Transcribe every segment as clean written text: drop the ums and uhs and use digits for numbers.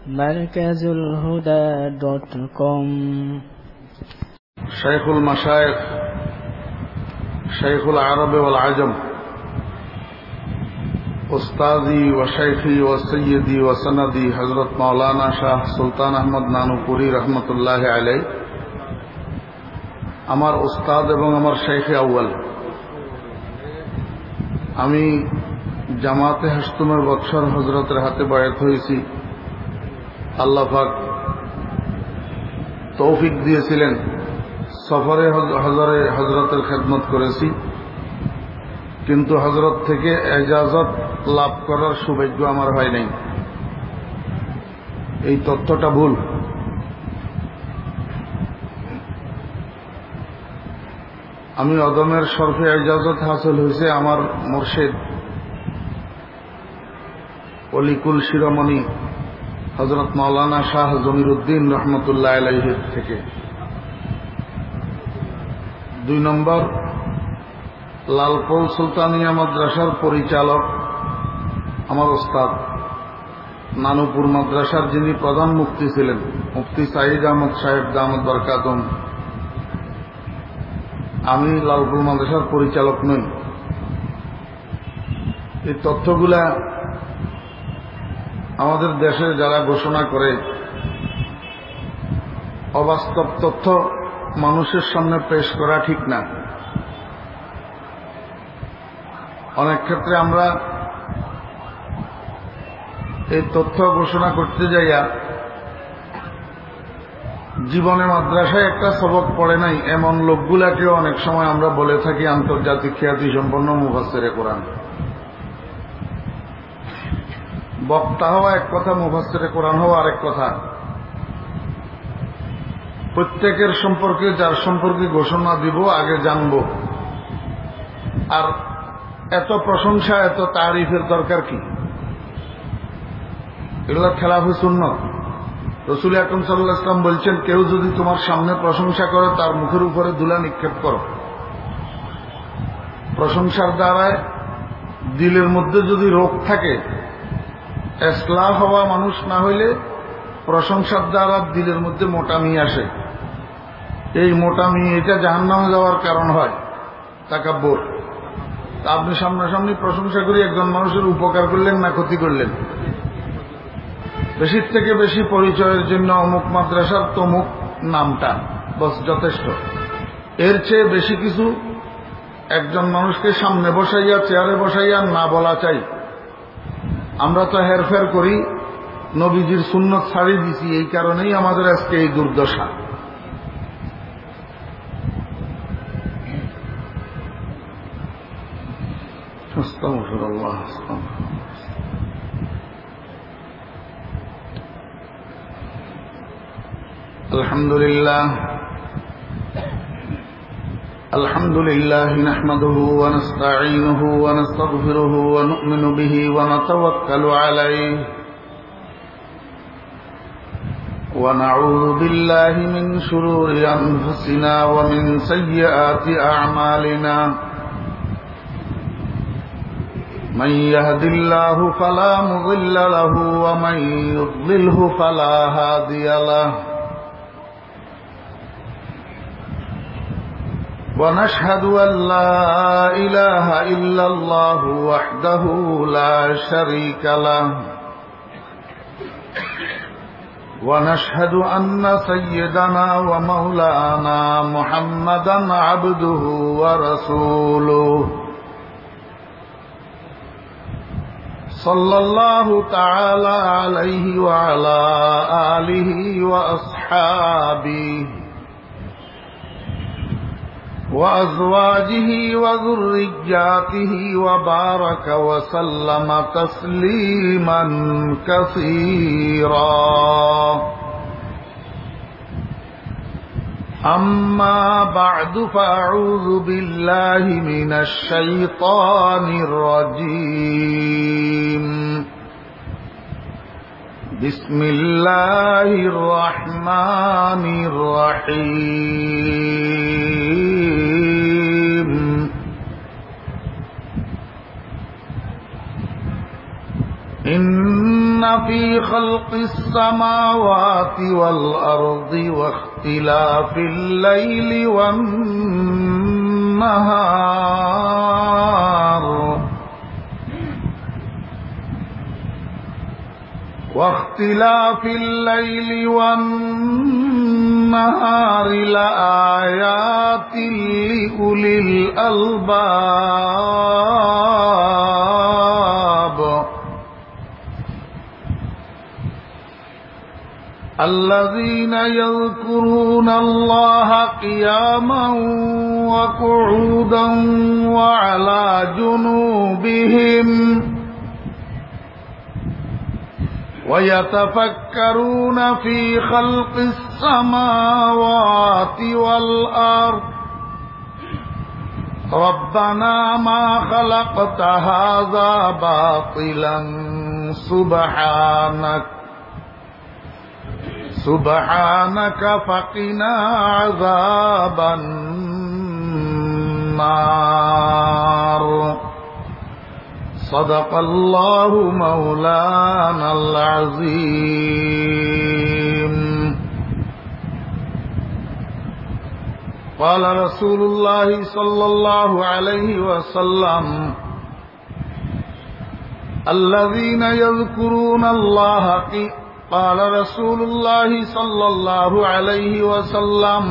markazulhuda.com. Shaykhul Mashayikh, Shaykhul Arab wal Ajam, Ustadi wa Shaykhi wa Sayyidi wa Sanadi Hazrat Maulana Shah Sultan Ahmad Nanupuri Rahmatullahi alayh, আমার উস্তাদ এবং আমার শাইখে আউয়াল। আমি জামাতে হাসতুমের বৎসর হযরতের হাতে বায়াত হয়েছি। আল্লাহ পাক তৌফিক দিয়েছিলেন, সফরে হযরতের খেদমত করেছি, কিন্তু হযরত থেকে ইজাজত লাভ করার সৌভাগ্য আমার হয় নাই। এই তথ্যটা ভুল। আমি অদমের শরফে ইজাজত হাসিল হয়েছে আমার মুর্শিদ অলিকুল শিরোমণি হযরত মাওলানা শাহ জমিরুদ্দিন রহমতুল্লাহ আলাইহির থেকে। 2 নম্বর, লালপুর সুলতানিয়া মাদ্রাসার পরিচালক আমার ওস্তাদ, নানুপুর মাদ্রাসার যিনি প্রধান মুফতি ছিলেন, মুফতি সাঈদ আহমদ সাহেব দামাত বরকাতুম। আমি লালপুর মাদ্রাসার পরিচালক নই। এই তথ্যগুলা আমাদের দেশে যারা ঘোষণা করে অবাস্তব তথ্য মানুষের সামনে পেশ করা ঠিক না। অনেক ক্ষেত্রে আমরা এই তথ্য ঘোষণা করতে যাইয়া জীবনে মাদ্রাসায় একটা সবক পড়ে নাই এমন লোকগুলাকেও অনেক সময় আমরা বলে থাকি আন্তর্জাতিক খ্যাতি সম্পন্ন মুফাসসিরে কোরআন। বক্তা হওয়া এক কথা, মুফাসসিরে কোরআন হওয়া আরেক কথা। প্রত্যেকের সম্পর্কে যার সম্পর্কে ঘোষণা দিব আগে জানব। আর এত প্রশংসা, এত তারিফের দরকার কি? এগুলো খেলাফে সুন্নাত। রাসূল আকরাম সাল্লাল্লাহু আলাইহি ওয়াসাল্লাম বলছেন, কেউ যদি তোমার সামনে প্রশংসা করে তার মুখের উপরে ধুলা নিক্ষেপ করো। প্রশংসার দ্বারায় দিলের মধ্যে যদি রোগ থাকে, ইসলাহ হওয়া মানুষ না হইলে প্রশংসার দ্বারা দিলের মধ্যে মোটামি আসে। এই মোটামি এটা জাহান্নামে যাওয়ার কারণ হয়, তাকাব্বুর। আপনি সামনাসামনি প্রশংসা করে একজন মানুষের উপকার করলেন না ক্ষতি করলেন? বেশির থেকে বেশি পরিচয়ের জন্য অমুক মাদ্রাসার তমুক নামটা বস যথেষ্ট। এর চেয়ে বেশি কিছু একজন মানুষকে সামনে বসাইয়া, চেয়ারে বসাইয়া না বলা চাই। আমরা তো হেরফের করি, নবীজির সুন্নত ছাড়িয়ে দিছি, এই কারণেই আমাদের আজকে এই দুর্দশা। আস্তাগফিরুল্লাহ। আলহামদুলিল্লাহ আলহামদুলিল্লাহি নাহমাদুহু ওয়া নাস্তাঈনুহু ওয়া নাস্তাগফিরুহু ওয়া নু'মিনু বিহি ওয়া নাতাওয়াক্কালু আলাইহি ওয়া নাউযু বিল্লাহি মিন শুরুরি আনফুসিনা ওয়া মিন সাইয়্যাতি আ'মালিনা। মান ইয়াহদিল্লাহু ফালা মুযিল্লা লাহু ওয়া মান ইউদ্লিলহু ফালা হাদিয়া লাহু। ونشهد أن لا إله إلا الله وحده لا شريك له ونشهد أن سيدنا ومولانا محمدا عبده ورسوله صلى الله تعالى عليه وعلى آله وأصحابه وأزواجه وذرياته وبارك وسلم تسليما كثيرا. أما بعد فأعوذ بالله من الشيطان الرجيم. بسم الله الرحمن الرحيم. إن في خلق السماوات والأرض واختلاف الليل والنهار لآيات لأولي الألباب الذين يذكرون الله قياما وقعودا وعلى جنوبهم ويتفكرون في خلق السماوات والأرض ربنا ما خلقت هذا باطلا سبحانك فقنا عذاب النار صدق الله مولانا العظيم قال رسول الله صلى الله عليه وسلم الذين يذكرون الله قال رسول الله صلى الله عليه وسلم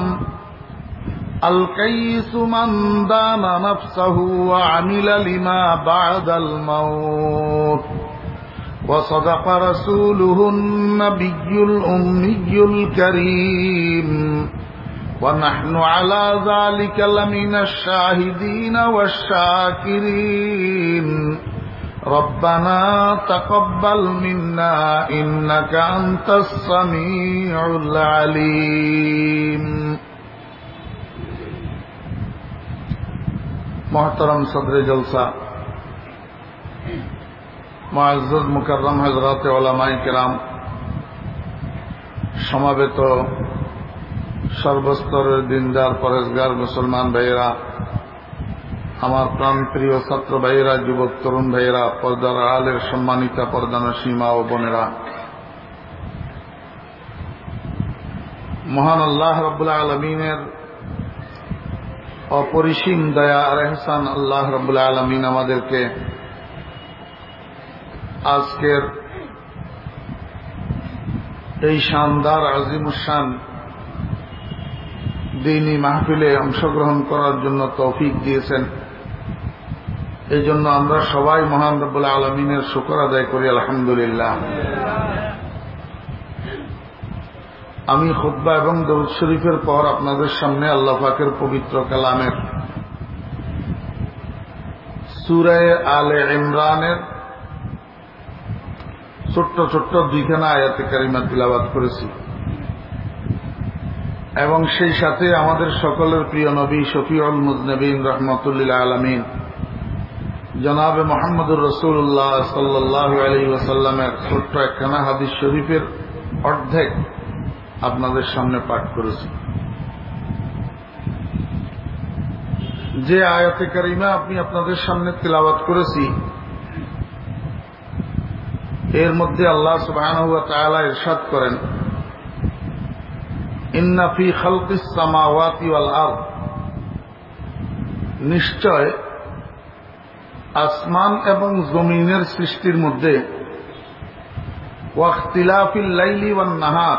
الكيس من دان نفسه وعمل لما بعد الموت وصدق رسوله النبي الأمي الكريم ونحن على ذلك لمن الشاهدين والشاكرين ربنا تقبل منا إنك أنت السميع العليم मोहतरम सदर जलसा मुअज़्ज़ज़ मुकर्रम हज़रात उलमाए किराम समावेत सर्वस्तरेर दिनदार परहेजगार मुसलमान भाइरा आमार प्राण प्रिय छात्र भाइरा युवक तरुण भाइरा पर्दार आड़ालेर सम्मानिता पर्दानशी मा ओ बोनेरा महान आल्लाह रब्बुल आलामीनेर अपरिसीम दया और एहसान अल्लाह रब्बुल आलामीन आमादेरके आजकेर এই शानदार আজিমুশান দ্বীনী মাহফিলে অংশগ্রহণ করার জন্য তৌফিক দিয়েছেন। এই জন্য আমরা সবাই মহান রব্বুল আলামিনের শুকর আদায় করি আলহামদুলিল্লাহ। আমি খুতবা এবং দরুদ শরীফের পর আপনাদের সামনে আল্লাহ পাকের পবিত্র কালামের সূরা আলে ইমরানের ছোট্ট ছোট্ট দুইখানা আয়াতে কারিমা তিলাওয়াত করেছি এবং সেই সাথে আমাদের সকলের প্রিয় নবী শফিউল মুজনিবিন রাহমাতুল লিল আলামিন জনাবে মুহাম্মদুর রাসূলুল্লাহ সাল্লাল্লাহু আলাইহি ওয়াসাল্লামের ছোট্ট একখানা হাদিস শরীফের অর্ধেক আপনাদের সামনে পাঠ করেছি। যে আয়াতে কারিমা আমি আপনাদের সামনে তিলাওয়াত করেছি এর মধ্যে আল্লাহ সুবহানাহু ওয়া তাআলা ইরশাদ করেন ইন্না ফি খালকিস সামাওয়াতি ওয়াল আরদ, নিশ্চয় আসমান এবং জমিনের সৃষ্টির মধ্যে ওয়া ইখতিলাফিল লাইলি ওয়ান নাহার,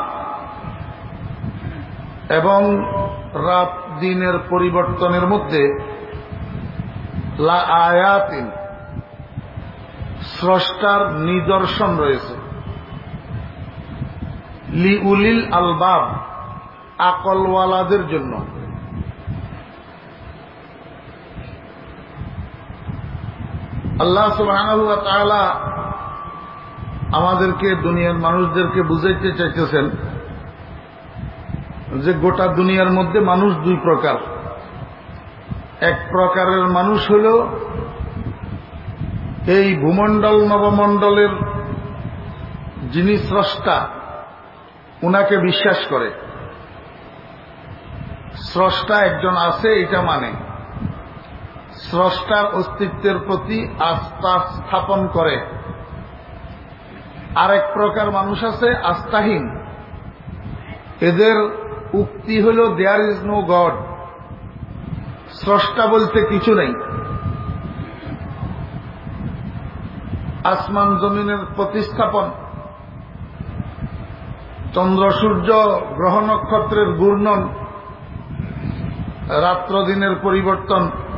এবং রাত দিনের পরিবর্তনের মধ্যে লা আয়াতিন, স্রষ্টার নিদর্শন রয়েছে, লিউলিল আলবাব, আকলওয়ালাদের জন্য। আল্লাহ সুবহানাহু ওয়া তাআলা আমাদেরকে, দুনিয়ার মানুষদেরকে বুঝাইতে চাইতেছেন যে গোটা দুনিয়ার মধ্যে মানুষ দুই প্রকার। এক প্রকারের মানুষ হল এই ভূমণ্ডল নবমণ্ডলের যিনি স্রষ্টা উনাকে বিশ্বাস করে, স্রষ্টা একজন আছে এটা মানে, স্রষ্টার অস্তিত্বের প্রতি আস্থা স্থাপন করে আরেক প্রকার মানুষ আছে আস্থাহীন। এদের উক্তি হল দেয়ার ইজ নো গড, স্রষ্টা বলতে কিছু নেই। আসমান জমিনের প্রতিস্থাপন, চন্দ্র সূর্য গ্রহ নক্ষত্রের ঘূর্ণন, রাত্র দিনের পরিবর্তন,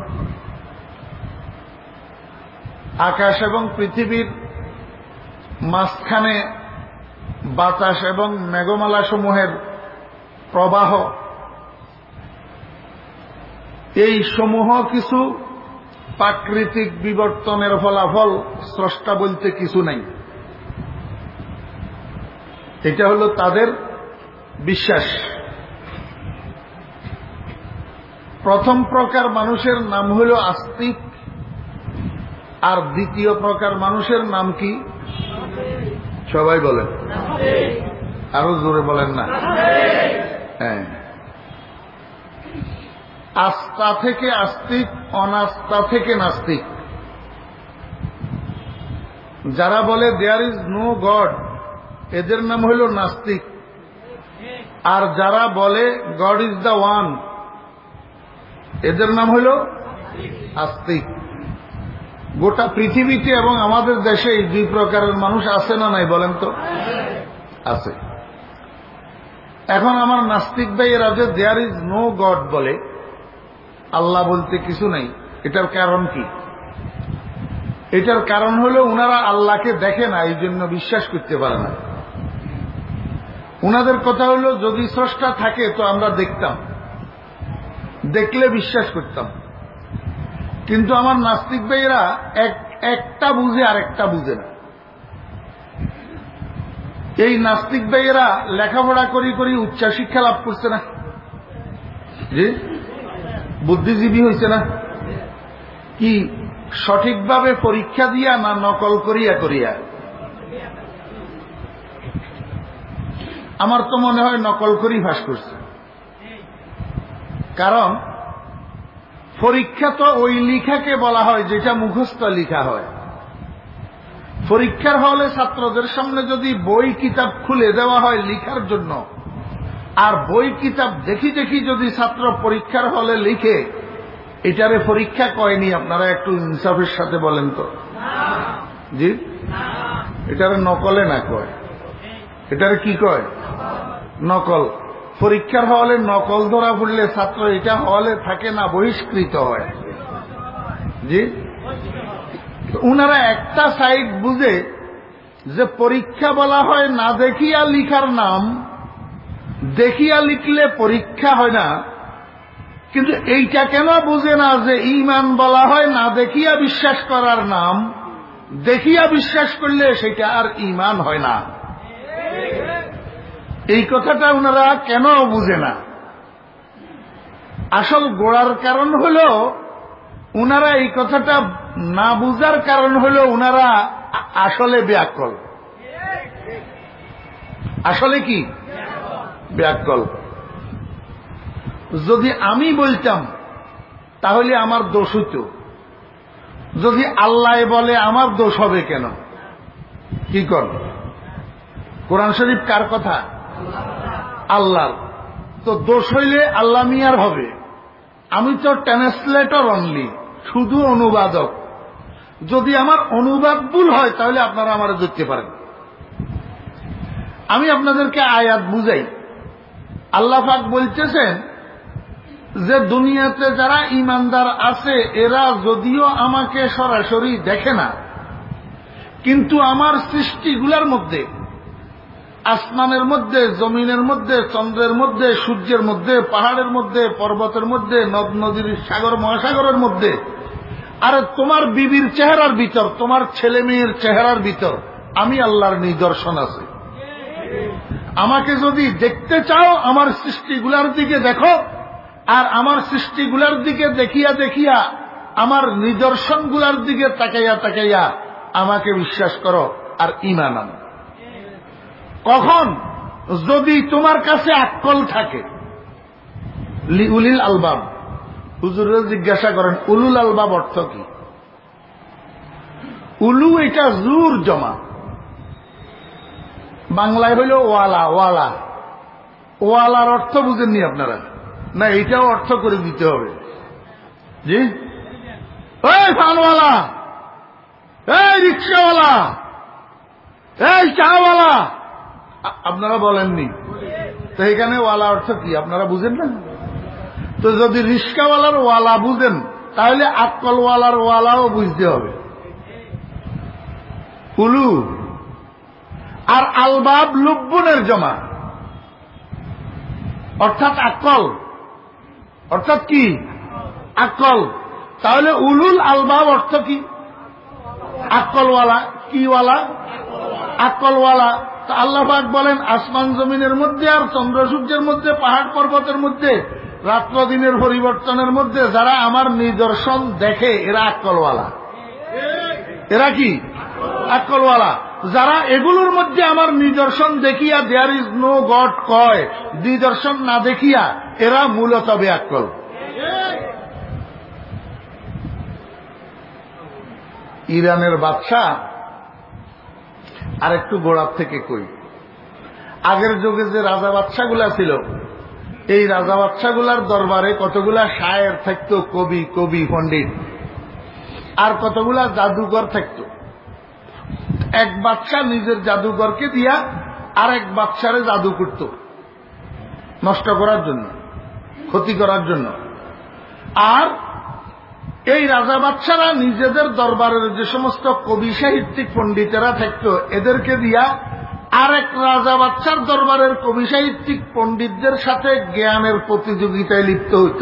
আকাশ এবং পৃথিবীর মাঝখানে বাতাস এবং মেঘমালা সমূহের প্রবাহ, এই সমূহ কিছু প্রাকৃতিক বিবর্তনের ফলাফল, স্রষ্টা বলতে কিছু নাই। এটা হল তাদের বিশ্বাস। প্রথম প্রকার মানুষের নাম হল আস্তিক, আর দ্বিতীয় প্রকার মানুষের নাম কি? সবাই বলেন, আরো জোরে বলেন না। হ্যাঁ, আস্থা থেকে আস্তিক, অনাস্থা থেকে নাস্তিক। যারা বলে দেয়ার ইজ নো গড, এদের নাম হল নাস্তিক। আর যারা বলে গড ইজ দ্য ওয়ান, এদের নাম হল আস্তিক। গোটা পৃথিবীতে এবং আমাদের দেশে এই দুই প্রকারের মানুষ আছে না নাই বলেন তো? আছে। এখন আমার নাস্তিক ভাইয়েরা যে দেয়ার ইজ নো গড বলে, আল্লাহ বলতে কিছু নাই, এটার কারণ কি? এটার কারণ হলো উনারা আল্লাহকে দেখে না, এই জন্য বিশ্বাস করতে পারে না। উনাদের কথা হলো যদি স্রষ্টা থাকে তো আমরা দেখতাম, দেখলে বিশ্বাস করতাম। কিন্তু আমার নাস্তিক ভাইয়েরা একটা বুঝে আর একটা বুঝে না। এই নাস্তিক ভাইয়েরা লেখাপড়া করি করি উচ্চ শিক্ষা লাভ করছে না, জি, বুদ্ধিজীবী হয়েছে না, কি সঠিকভাবে পরীক্ষা দিয়া না নকল করিয়া করিয়া? আমার তো মনে হয় নকল করেই ফাঁস করছে। কারণ পরীক্ষা তো ওই লিখাকে বলা হয় যেটা মুখস্থ লিখা হয়। পরীক্ষার হলে ছাত্রদের সামনে যদি বই কিতাব খুলে দেওয়া হয় লিখার জন্য, আর বই কিতাব দেখি দেখি যদি ছাত্র পরীক্ষার হলে লিখে, এটারে পরীক্ষা কয়নি? আপনারা একটু ইনসাফের সাথে বলেন তো। জি, এটারে নকলে না কয়, এটারে কি কয়? নকল। পরীক্ষার হলে নকল ধরা পড়লে ছাত্র এটা হলে থাকে না, বহিষ্কৃত হয়। জি, উনারা একটা সাইড বুঝে যে পরীক্ষা বলা হয় না দেখিয়া লিখার নাম, দেখিয়া লিখলে পরীক্ষা হয় না। কিন্তু এইটা কেন বুঝে না যে ঈমান বলা হয় না দেখিয়া বিশ্বাস করার নাম, দেখিয়া বিশ্বাস করলে সেটা আর ঈমান হয় না। এই কথাটা ওনারা কেন বুঝে না? আসল গোড়ার কারণ হল ওনারা এই কথাটা না বুঝার কারণ হল ওনারা আসলে ব্যাকল। আসলে কি ব্যাকল? যদি আমি বলতাম তাহলে আমার দোষ হইত, যদি আল্লাহ বলে আমার দোষ হবে কেন? কি কর? কোরআন শরীফ কার কথা? আল্লাহর। তো দোষ হইলে আল্লাহ মিয়ার হবে। আমি তো ট্রান্সলেটর অনলি, শুধু অনুবাদক। যদি আমার অনুবাদ ভুল হয় তাহলে আপনারা আমার ধরতে পারেন। আমি আপনাদেরকে আয়াত বুঝাই। আল্লাহ পাক বলতেছেন যে দুনিয়াতে যারা ঈমানদার আছে এরা যদিও আমাকে সরাসরি দেখে না, কিন্তু আমার সৃষ্টিগুলোর মধ্যে, আসমানের মধ্যে, জমিনের মধ্যে, চন্দ্রের মধ্যে, সূর্যের মধ্যে, পাহাড়ের মধ্যে, পর্বতের মধ্যে, নদ নদীর, সাগর মহাসাগরের মধ্যে, আর তোমার বিবির চেহারার ভিতর, তোমার ছেলে মেয়ের চেহারার ভিতর আমি আল্লাহর নিদর্শন আছে। আমাকে যদি দেখতে চাও আমার সৃষ্টিগুলার দিকে দেখো, আর আমার সৃষ্টিগুলার দিকে দেখিয়া দেখিয়া আমার নিদর্শনগুলার দিকে তাকাইয়া তাকাইয়া আমাকে বিশ্বাস করো আর ঈমান আনো। কখন? যদি তোমার কাছে আক্কল থাকে। উলিল আলবাব, হুজুররা জিজ্ঞাসা করেন উলুল আলবাব অর্থ কি? উলু এটা জুর জমা, বাংলায় হইল ওয়ালা। ওয়ালা ওয়ালার অর্থ বুঝেননি আপনারা? না, এইটাও অর্থ করে দিতে হবে। জি, এই ফানওয়ালা, এই রিক্সাওয়ালা, এই চাওয়ালা, আপনারা বলেননি তো। এখানে ওয়ালা অর্থ কি আপনারা বুঝেন না? তো যদি রিক্সাওয়ালার ওয়ালা বুঝেন তাহলে আক্কলওয়ালার ওয়ালাও বুঝতে হবে। উলু আর আলবাব লুব্বনের জমা, অর্থাৎ আক্কল, অর্থাৎ কি আক্কল। তাহলে উলুল আলবাব অর্থ কি? আক্কলওয়ালা। কি ওয়ালা? আক্কলওয়ালা। তো আল্লাহ পাক বলেন আসমান জমিনের মধ্যে আর চন্দ্র সূর্যের মধ্যে, পাহাড় পর্বতের মধ্যে, রাত্র দিনের পরিবর্তনের মধ্যে যারা আমার নিদর্শন দেখে এরা আক্কলওয়ালা। এরা কি? আক্কলওয়ালা। যারা এগুলোর মধ্যে আমার নিদর্শন দেখিয়া দেয়ার ইজ নো গড কয়, নিদর্শন না দেখিয়া, এরা মূলত বেআক্কল। ইরানের বাদশাহ, আর একটু গোড়ার থেকে কই, আগের যুগে যে রাজা বাদশাগুলা ছিল, এই রাজা বাদশাগুলার দরবারে কতগুলা শায়ের থাকত, কবি, কবি পণ্ডিত, আর কতগুলা জাদুঘর থাকত। এক বাদশা নিজের জাদুঘরকে দিয়া আর এক বাদশারে জাদু করত, নষ্ট করার জন্য, ক্ষতি করার জন্য। আর এই রাজা বাদশারা নিজেদের দরবারের যে সমস্ত কবি সাহিত্যিক পণ্ডিতেরা থাকত, এদেরকে দিয়া আর এক রাজা বাদশার দরবারের কবি সাহিত্যিক পণ্ডিতদের সাথে জ্ঞানের প্রতিযোগিতায় লিপ্ত হইত।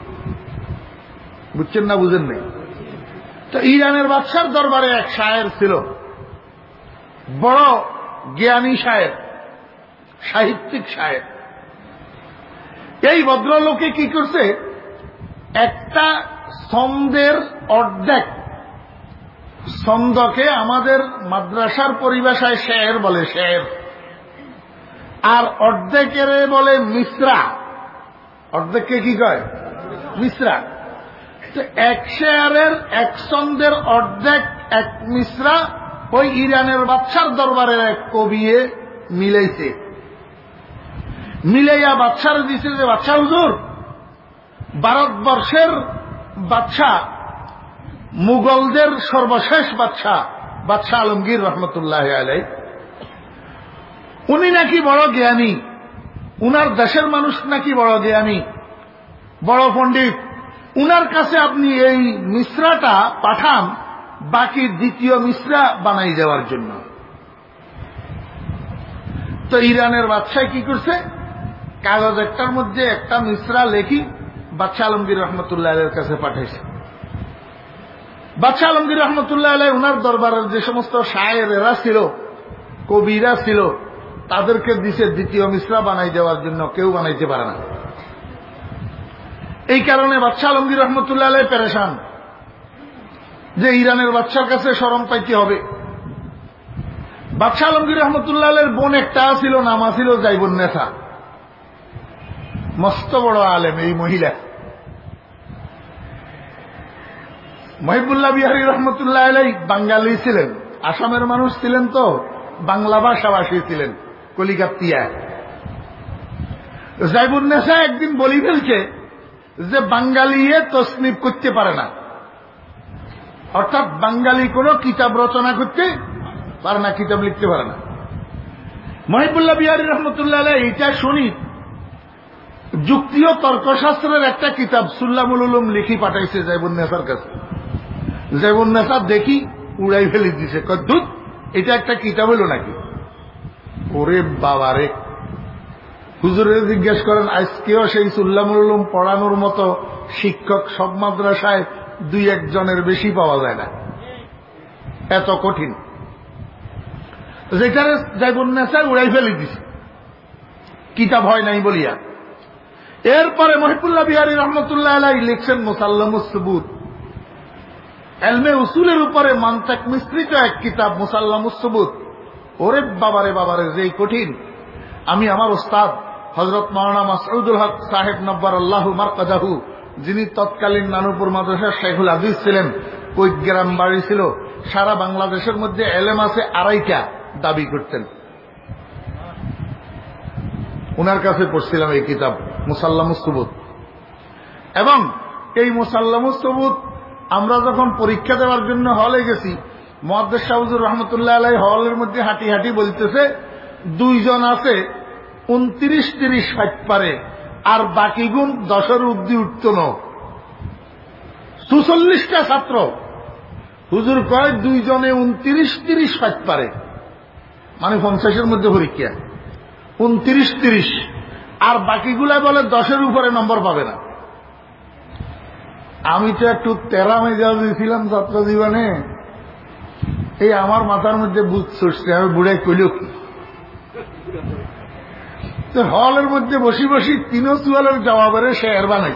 বুঝছেন না? বুঝেন নাই? তো ইরানের বাদশার দরবারে এক শায়ের ছিল, বড় জ্ঞানী শায়ের, সাহিত্যিক শায়ের। এই ভদ্রলোকে কি করছে, একটা ছন্দের অর্ধেক, ছন্দকে আমাদের মাদ্রাসার পরিভাষায় শের বলে, শের, আর অর্ধেকের বলে মিসরা। অর্ধেককে কি কয়? মিসরা। তো এক শেয়ারের, এক ছন্দের অর্ধেক, এক মিসরা ওই ইরানের বাদশার দরবারের এক কবিয়ে মিলাইছে। মিলাইয়া বাদশার দিছে যে, বাদশা হুজুর, ভারতবর্ষের বাদশাহ, মুঘলদের সর্বশেষ বাদশাহ, বাদশাহ আলমগীর রহমতুল্লাহ আলাইহি, উনি নাকি বড় জ্ঞানী, উনার দেশের মানুষ নাকি বড় জ্ঞানী, বড় পণ্ডিত। উনার কাছে আপনি এই মিসরাটা পাঠান, বাকি দ্বিতীয় মিসরা বানাই যাওয়ার জন্য। তো ইরানের বাদশাহ কি করছে, কাগজ একটার মধ্যে একটা মিসরা লেখি বাদশাহ আলমগীর রহমতুল্লাহ আলাইহির কাছে পাঠাইছে। বাদশাহ আলমগীর রহমতুল্লাহ আলাইহি উনার দরবারের যে সমস্ত শায়েরেরা ছিল, কবিরা ছিল, তাদেরকে দিছে দ্বিতীয় মিসরা বানাই দেওয়ার জন্য। কেউ বানাইতে পারে না। এই কারণে বাদশাহ আলমগীর রহমতুল্লাহ আলাইহি পেরেশান যে ইরানের বাদশার কাছে শরম পাইতে হবে। বাদশাহ আলমগীর রহমতুল্লাহ আলাইহির বোন একটা ছিল, নামা ছিল জাইবুন্নেসা, মস্ত বড় আলেম এই মহিলা। মহিবুল্লাহ বিহারী রহমতুল্লাহ আলাইহি বাঙালি ছিলেন, আসামের মানুষ ছিলেন, তো বাংলা ভাষাভাষী ছিলেন, কলিকাতিয়া। জাইবুন্নেসা একদিন বলি ফেলছে যে বাঙালিয়ে তসনিফ করতে পারে না, অর্থাৎ বাঙালি কোন কিতাব রচনা করতে পারে না, কিতাব লিখতে পারে না। মহিবুল্লাহ বিহারী রহমতুল্লাহ আলাইহি এটা শুনি যুক্তি ও তর্কশাস্ত্রের একটা কিতাব সুল্লামুল উলুম লিখি পাঠাইছে জাইবুন্নেসার কাছে। জাইবুন্নেসা দেখি উড়াই ফেলে দিছে, কদ্দুত এটা একটা কিতাব হলো নাকি? ওরে বাবারে, হুজুরে জিজ্ঞেস করেন, আজকেও সেই সুল্লামুল উলুম পড়ানোর মতো শিক্ষক সব মাদ্রাসায় দুই একজনের বেশি পাওয়া যায় না, এত কঠিন। যেখানে জাইবুন্নেসা উড়াই ফেলে দিছে, কিতাব হয় নাই বলিয়া। এরপরে মহিবুল্লাহ বিহারী রহমতুল্লাহ আলাইহি লিখছেন মুসাল্লামুস সুবুত, এলমে উসুলের উপরে মানতাক মিশ্রিত এক কিতাব মুসাল্লামুস সুবুত। ওরে বাবারে বাবারে, যেই কঠিন। আমি আমার ওস্তাদ হযরত মাওলানা মাসউদুল হক সাহেব নব্বারাল্লাহু মারকাদাহু, যিনি তৎকালীন নানুপুর মাদ্রাসার শেখুল হাদিস ছিলেন, কৈগ্রাম বাড়ি ছিল, সারা বাংলাদেশের মধ্যে এলেম আছে 2.5টা দাবি করতেন। ওনার কাছে পড়ছিলাম এই কিতাব মুসাল্লামুস সুবুত। এবং এই মুসাল্লামুস সুবুত আমরা যখন পরীক্ষা দেওয়ার জন্য হলে গেছি, মুহাদ্দিস শাহ হুজুর রহমতুল্লাহ আলাইহি হলের মধ্যে হাঁটি হাঁটি বলতেছে 2 জন আছে 29-30 ফাইট পারে, আর বাকি গুণ 10 অব্দি উঠত না। 44টা ছাত্র, হুজুর কয় 2 জনে 29-30 ফাইট পারে, মানে 50-এর মধ্যে পরীক্ষা 29-30, আর বাকিগুলা বলে 10-এর উপরে নম্বর পাবে না। আমি তো একটু তেরা মেজাজ দিয়েছিলাম ছাত্র জীবনে, এই আমার মাথার মধ্যে বুঝ ছুটছে, আমি বুড়াই কইল কি তো হলের মধ্যে বসি বসি 3 সুয়ালের জবাবের শেয়ার বানাই,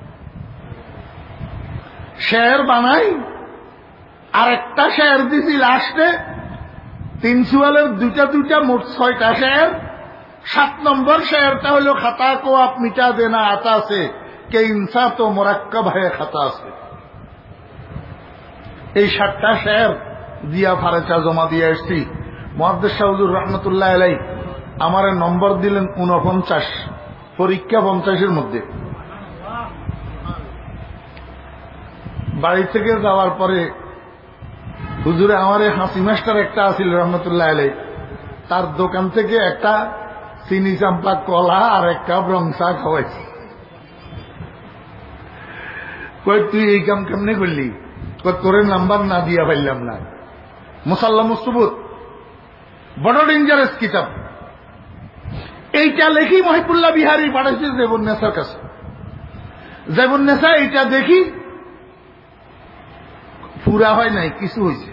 শেয়ার বানাই, আর একটা শেয়ার দিছি লাস্টে 3 সুয়ালের 2টা মোট 6টা শেয়ার। 7 নম্বর শেয়ারটা হলো খাতা কো আপ মিটা দেনা আতা সে কে ইনসা তো মোরাক্কাব হয়ে খাতা আছে। এই 7টা শেয়ার দিয়া ফারেচা জমা দিয়ে আসছি। মুহাদ্দিস শাহ হুজুর রহমতুল্লাহ আলাইহি আমারে নম্বর দিলেন 49, পরীক্ষা 50-এর মধ্যে। বাড়ি থেকে যাওয়ার পরে হুজুরে আমার হাসি মাস্টার একটা আছিল রহমতুল্লাহ আলাইহি, তার দোকান থেকে একটা চিনি চাম্পা কলা আর 1 কাপ রং চা খাওয়াইছি। কই তুই এই কাম কেমনে করলি? তোরে নাম্বার না দিয়া পাইলাম না। মুসাল্লামুস সুবুত বড় ডেঞ্জারাস কিতাব। এইটা লেখি মহিবুল্লাহ বিহারী পাঠাইছে জেবুন্নেসার কাছে। জেবুন্নেসা এইটা দেখি পুরা হয় নাই, কিছু হয়েছে।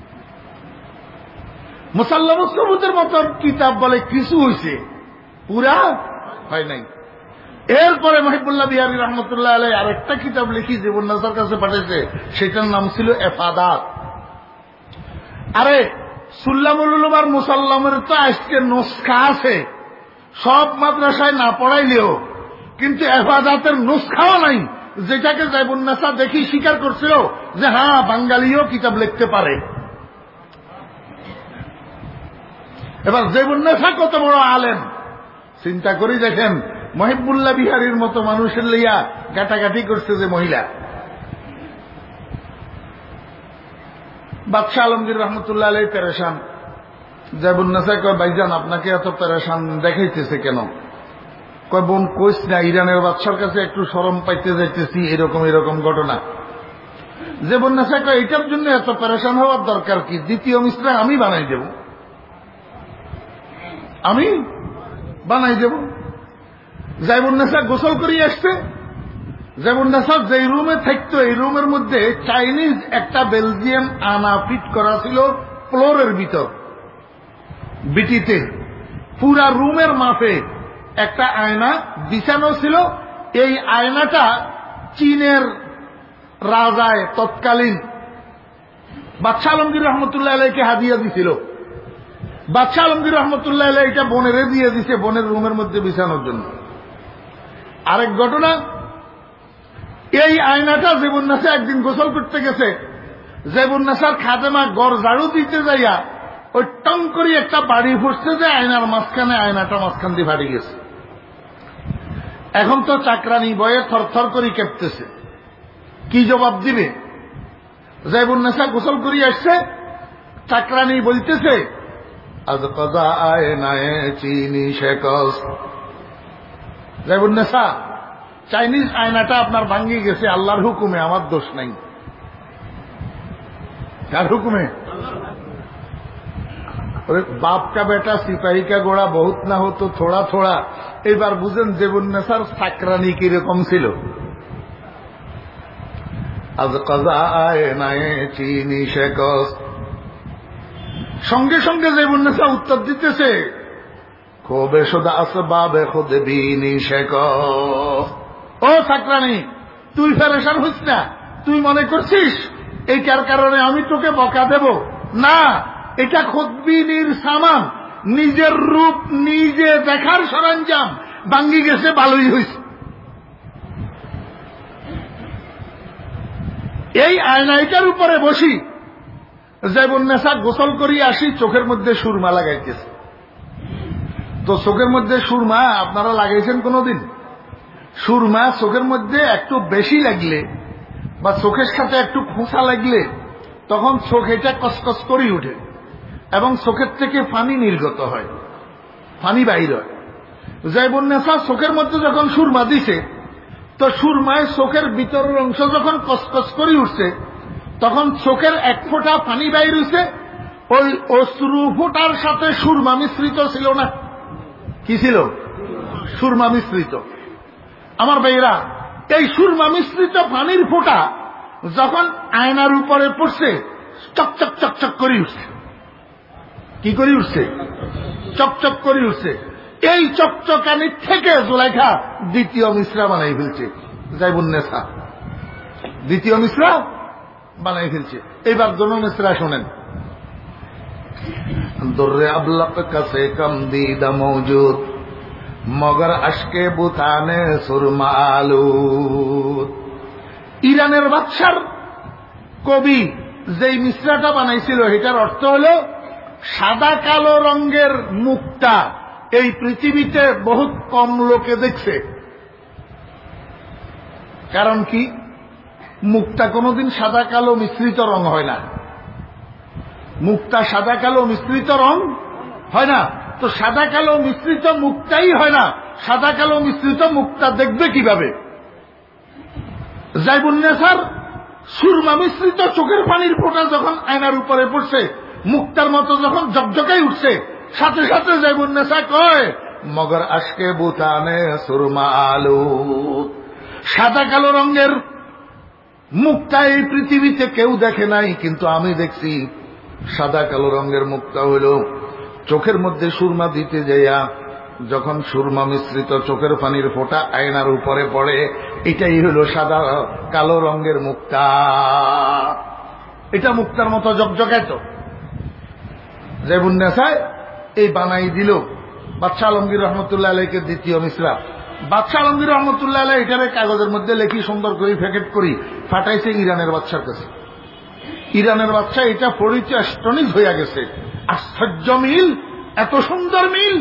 মুসাল্লামুস সুবুতের মতন কিতাব বলে কিছু হয়েছে, পুরা হয় নাই। এরপরে মহিবুল্লাহ বিহারী রহমতুল্লাহ আলাইহি আরেকটা কিতাব লিখি জেবুন্নেসার কাছে পাঠাইছে, সেটার নাম ছিল এফাদাত। আরে সুল্লামুল উলুম আর মুসাল্লামের তো আজকে নুসখা আছে, সব মাদ্রাসায় না পড়াইলেও, কিন্তু এফাদাতের নুসখাও নাই, যেটাকে জেবুন্নেসা দেখি স্বীকার করছিল যে হ্যাঁ বাঙালিও কিতাব লিখতে পারে। এবার জেবুন্নেসা কত বড় আলেম চিন্তা করি দেখেন, মহিবুল্লাহ বিহারীর মতো মানুষের লইয়া গাটাগাটি করছে যে মহিলা। বাদশাহ আলমগীর রহমতুল্লাহ আলাইহি পেরেশান। জেবুন্নেসা কয় ভাইজান আপনাকে এত পেরেশান দেখাইতেছে কেন? কয় বোন কইস না, ইরানের বাদশার কাছে একটু শরম পাইতে যাইতেছি, এরকম এরকম ঘটনা। জেবুন্নেসা কয় এটার জন্য এত পেরেশান হওয়ার দরকার কি? 2য় মিসরা আমি বানাই দেব, আমি বানাই দেব। জেবুন্নেসা গোসল করিয়ে আসছে। জেবুন্নেসা যেই রুমে থাকতো এই রুমের মধ্যে চাইনিজ একটা বেলজিয়াম আনা ফিট করা ছিল ফ্লোরের ভিতর, বিটিতে পুরা রুমের মাপে একটা আয়না বিছানো ছিল। এই আয়নাটা চীনের রাজায় তৎকালীন বাদশাহ আলমগীর রহমতুল্লাহ আলাইহিকে হাদিয়া দিছিল। বাদশাহ আলমগীর রহমতুল্লাহ আলাইহি এটা বোনেরে দিয়ে দিছে বোনের রুমের মধ্যে বিছানোর জন্য। আরেক ঘটনা, এই আয়নাটা জেবুন্নেসা একদিন গোসল করতে গেছে, জেবুন্নেসার খাদেমা গড় ঝাড়ু দিতে যাইয়া ওই টং করে একটা বাড়ি ফুটছে যে আয়নার মাঝখানে, আয়নাটা মাঝখান দিয়ে ফাটি গেছে। এখন তো চাকরানি বয়ে থরথর করে কেঁপতেছে, কি জবাব দিবে? জেবুন্নেসা গোসল করিয়ে আসছে, চাকরানি বলতেছে আজ কজা আয়নায়ে চিনি শেকস। জেবুন্নেসা চাইনিজ আয়নাটা আপনার ভাঙ্গি গেছে আল্লাহর হুকুমে, আমার দোষ নাই। কার হুকুমে? बाप का बेटा सिपाही का घोड़ा बहुत ना हो तो थोड़ा थोड़ा। এবার বুঝেন জেবুন্নেসার চাকরানি কিরকম ছিল। আজ কাজা আয়নায়ে চিনি শেকস। সঙ্গে সঙ্গে জেবুন্নেসা উত্তর দিতেছে খোবে শুদা আসবাবে খুদ বিনি শেকস। ও চাকরানি, তুই পেরেশান হইস না, তুই মনে করছিস এইটার কারণে আমি তোকে বকা দেব? না, এটা খুদবিনীর সামান, নিজের রূপ নিজে দেখার সরঞ্জাম ভাঙ্গি গেছে, ভালোই হয়েছে। এই আয়নাইটার উপরে বসি জেবুন্নেসা গোসল করিয়া আসি, চোখের মধ্যে সুরমা লাগাইতেছে। তো চোখের মধ্যে সুরমা আপনারা লাগাইছেন কোনদিন? সুরমা চোখের মধ্যে একটু বেশি লাগলে বা চোখের সাথে একটু খোঁচা লাগলে তখন চোখ এটা কসকস করে উঠে এবং চোখের থেকে পানি নির্গত হয়, পানি বাইর হয়। জাইবুন্নেসা চোখের মধ্যে যখন সুরমা দিছে তো সুরমায় চোখের ভিতরের অংশ যখন কসকস করে উঠছে তখন চোখের এক ফোঁটা পানি বাইর হইছে। ওই অশ্রু ফোঁটার সাথে সুরমা মিশ্রিত ছিল না? কি ছিল? সুরমা মিশ্রিত। আমার ভাইরা, এই সুরমা মিশ্রিত পানির ফোঁটা যখন আয়নার উপরে পড়ছে চকচক চকচক করে উঠছে। কি করে উঠছে? চকচক করে উঠছে। এই চকচকানি থেকে জুলাইখা দ্বিতীয় মিশ্রা বানাই ফেলছে। জাইবুন্নেসা দ্বিতীয় মিশ্রা বানাই ফেলছে। এইবার দোনো মিশ্রা শোনেন। দুর্রে আবলাক কাছে কম দিদা মৌজুদ মগর আশকে বুতানে সুরমা আলু। ইরানের বাদশার কবি যেই মিশ্রাটা বানাইছিল এটার অর্থ হল সাদা কালো রঙের মুক্তা এই পৃথিবীতে বহুত কম লোকে দেখছে। কারণ কি? মুক্তা কোনদিন সাদা কালো মিশ্রিত রং হয় না। মুক্তা সাদা কালো মিশ্রিত রং হয় না। তো সাদা কালো মিশ্রিত মুক্তাই হয় না, সাদা কালো মিশ্রিত মুক্তা দেখবে কিভাবে? জাইবুন্নেসার সুরমা মিশ্রিত চোখের পানির ফোঁটা যখন আয়নার উপরে পড়ছে মুক্তার মতো যখন জকজকাই উঠছে সাথে সাথে জাইবুন্নেসা কয় মগর আশকে বুতানে সুরমা আলু। সাদা কালো রঙের মুক্তা এই পৃথিবীতে কেউ দেখে নাই, কিন্তু আমি দেখছি। সাদা কালো রঙের মুক্তা হইল চোখের মধ্যে সুরমা দিতে যাইয়া যখন সুরমা মিশ্রিত চোখের পানির ফোঁটা আয়নার উপরে পড়ে, এটাই হইল সাদা কালো রঙের মুক্তা। এটা মুক্তার মতো জকজকায়। তো জাইবুন্নেসায় এই বানাই দিল বাদশাহ আলমগীর রহমতুল্লাহ আলাইকে দ্বিতীয় মিশ্রা। বাদশাহ আলমগীর রহমতুল্লাহ আলাই এটারে কাগজের মধ্যে লেখি সুন্দর করে প্যাকেট করি ফাটাইছে ইরানের বাদশার কাছে। ইরানের বাদশা এটা পড়িতে অ্যাস্টনিশ হইয়া গেছে। আশ্চর্য মিল, এত সুন্দর মিল।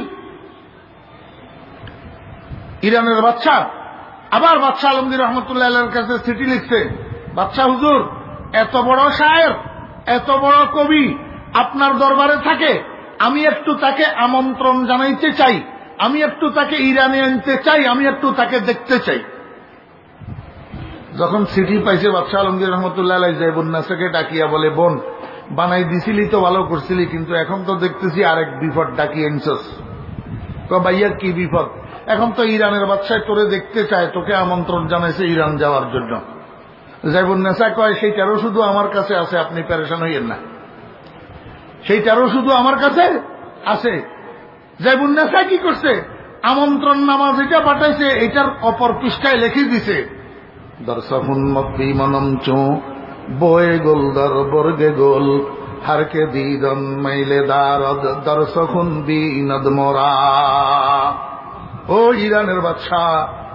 ইরানের বাদশা আবার বাদশাহ আলমগীর রহমতুল্লাহ আলাইয়ের কাছে চিঠি লিখছে, বাদশাহ হুজুর, এত বড় শায়ের, এত বড় কবি আপনার দরবারে থাকে, আমি একটু তাকে আমন্ত্রণ জানাইতে চাই, আমি একটু তাকে ইরানে আনতে চাই, আমি একটু তাকে দেখতে চাই। যখন চিঠি পাইছে বাদশাহ আলমগীর রহমতুল্লাহ আলাই জাইবুন্নেসাকে ডাকিয়া বলে, বোন, বানাই দিছিলি তো ভালো করছিলি, কিন্তু এখন তো দেখতেছি আরেক বিপদ ডাকি আনছস। ভাইয়া কি বিপদ? এখন তো ইরানের বাদশাহ তোরে দেখতে চায়, তোকে আমন্ত্রণ জানাইছে ইরান যাওয়ার জন্য। জাইবুন্নেসা কয়, সেইটারও শুধু আমার কাছে আছে, আপনি পেরেশান হইয়েন না, সেইটারও শুধু আমার কাছে আছে। জাইবুন্নেসা কি করছে? আমন্ত্রণ নামা যেটা পাঠাইছে এটার অপর পৃষ্ঠায় লিখে দিছে, দর্শকুন মক্কি মনম চো বয়ে গোল দর বর্গে গোল হারকে দিদন মাইলে দারদ দর্শকুন বিনদ মোরা। ও ইরানের বাদশা,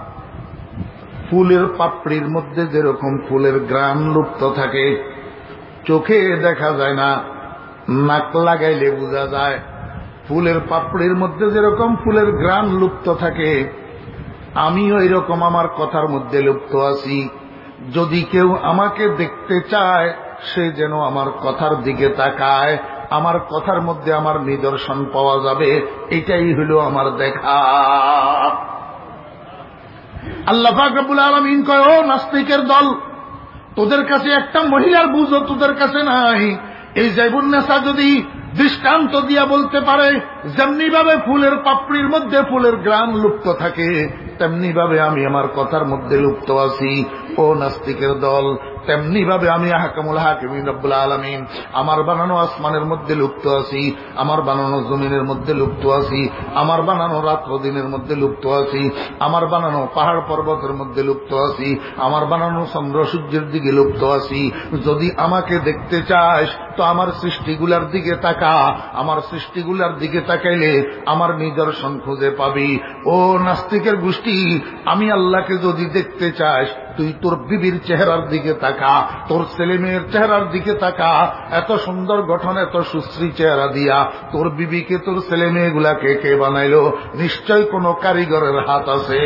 ফুলের পাপড়ির মধ্যে যেরকম ফুলের গ্রাম লুপ্ত থাকে, চোখে দেখা যায় না, নাক লাগাইলে বোঝা যায়। ফুলের পাপড়ির মধ্যে যেরকম ফুলের গ্রাম লুপ্ত থাকে, আমিও এরকম আমার কথার মধ্যে লুপ্ত আছি। যদি কেউ আমাকে দেখতে চায় সে যেন আমার কথার দিকে তাকায়, আমার কথার মধ্যে আমার নিদর্শন পাওয়া যাবে, এটাই হলো আমার দেখা। আল্লাহ পাক রব্বুল আলামিন কয়, ও নাস্তিকের দল, তোদের কাছে একটা মহিলার বুঝও তোদের কাছে নাই। এই জাইবুন্নেসা যদি দৃষ্টান্ত দিয়া বলতে পারে যেমনি ভাবে ফুলের পাপড়ির মধ্যে ফুলের গ্রাম লুপ্ত থাকে, তেমনি ভাবে আমি আমার কথার মধ্যে লুপ্ত আছি। ও নাস্তিকের দল, তেমনি ভাবে আমি আহকামুল হাকিমিন রব্বুল আলামিন আমার বানানো আসমানের মধ্যে লুপ্ত আছি, আমার বানানো জমিনের মধ্যে লুপ্ত আছি, আমার বানানো রাত্র দিনের মধ্যে লুপ্ত আছি, আমার বানানো পাহাড় পর্বতের মধ্যে লুপ্ত আছি, আমার বানানো চন্দ্র সূর্যের দিকে লুপ্ত আছি। যদি আমাকে দেখতে চাস তো আমার সৃষ্টিগুলার দিকে তাকা, আমার সৃষ্টিগুলার দিকে তাকাইলে আমার নিদর্শন খুঁজে পাবি। ও নাস্তিকের গোষ্ঠী, আমি আল্লাহকে যদি দেখতে চাস, তুই তোর বিবির চেহারার দিকে তাকা, তোর ছেলে মেয়ের চেহারার দিকে তাকা। এত সুন্দর গঠন, এত সুশ্রী চেহারা দিয়া তোর বিবিকে, তোর ছেলে মেয়েগুলাকে কে বানাইলো? নিশ্চয় কোন কারিগরের হাত আছে।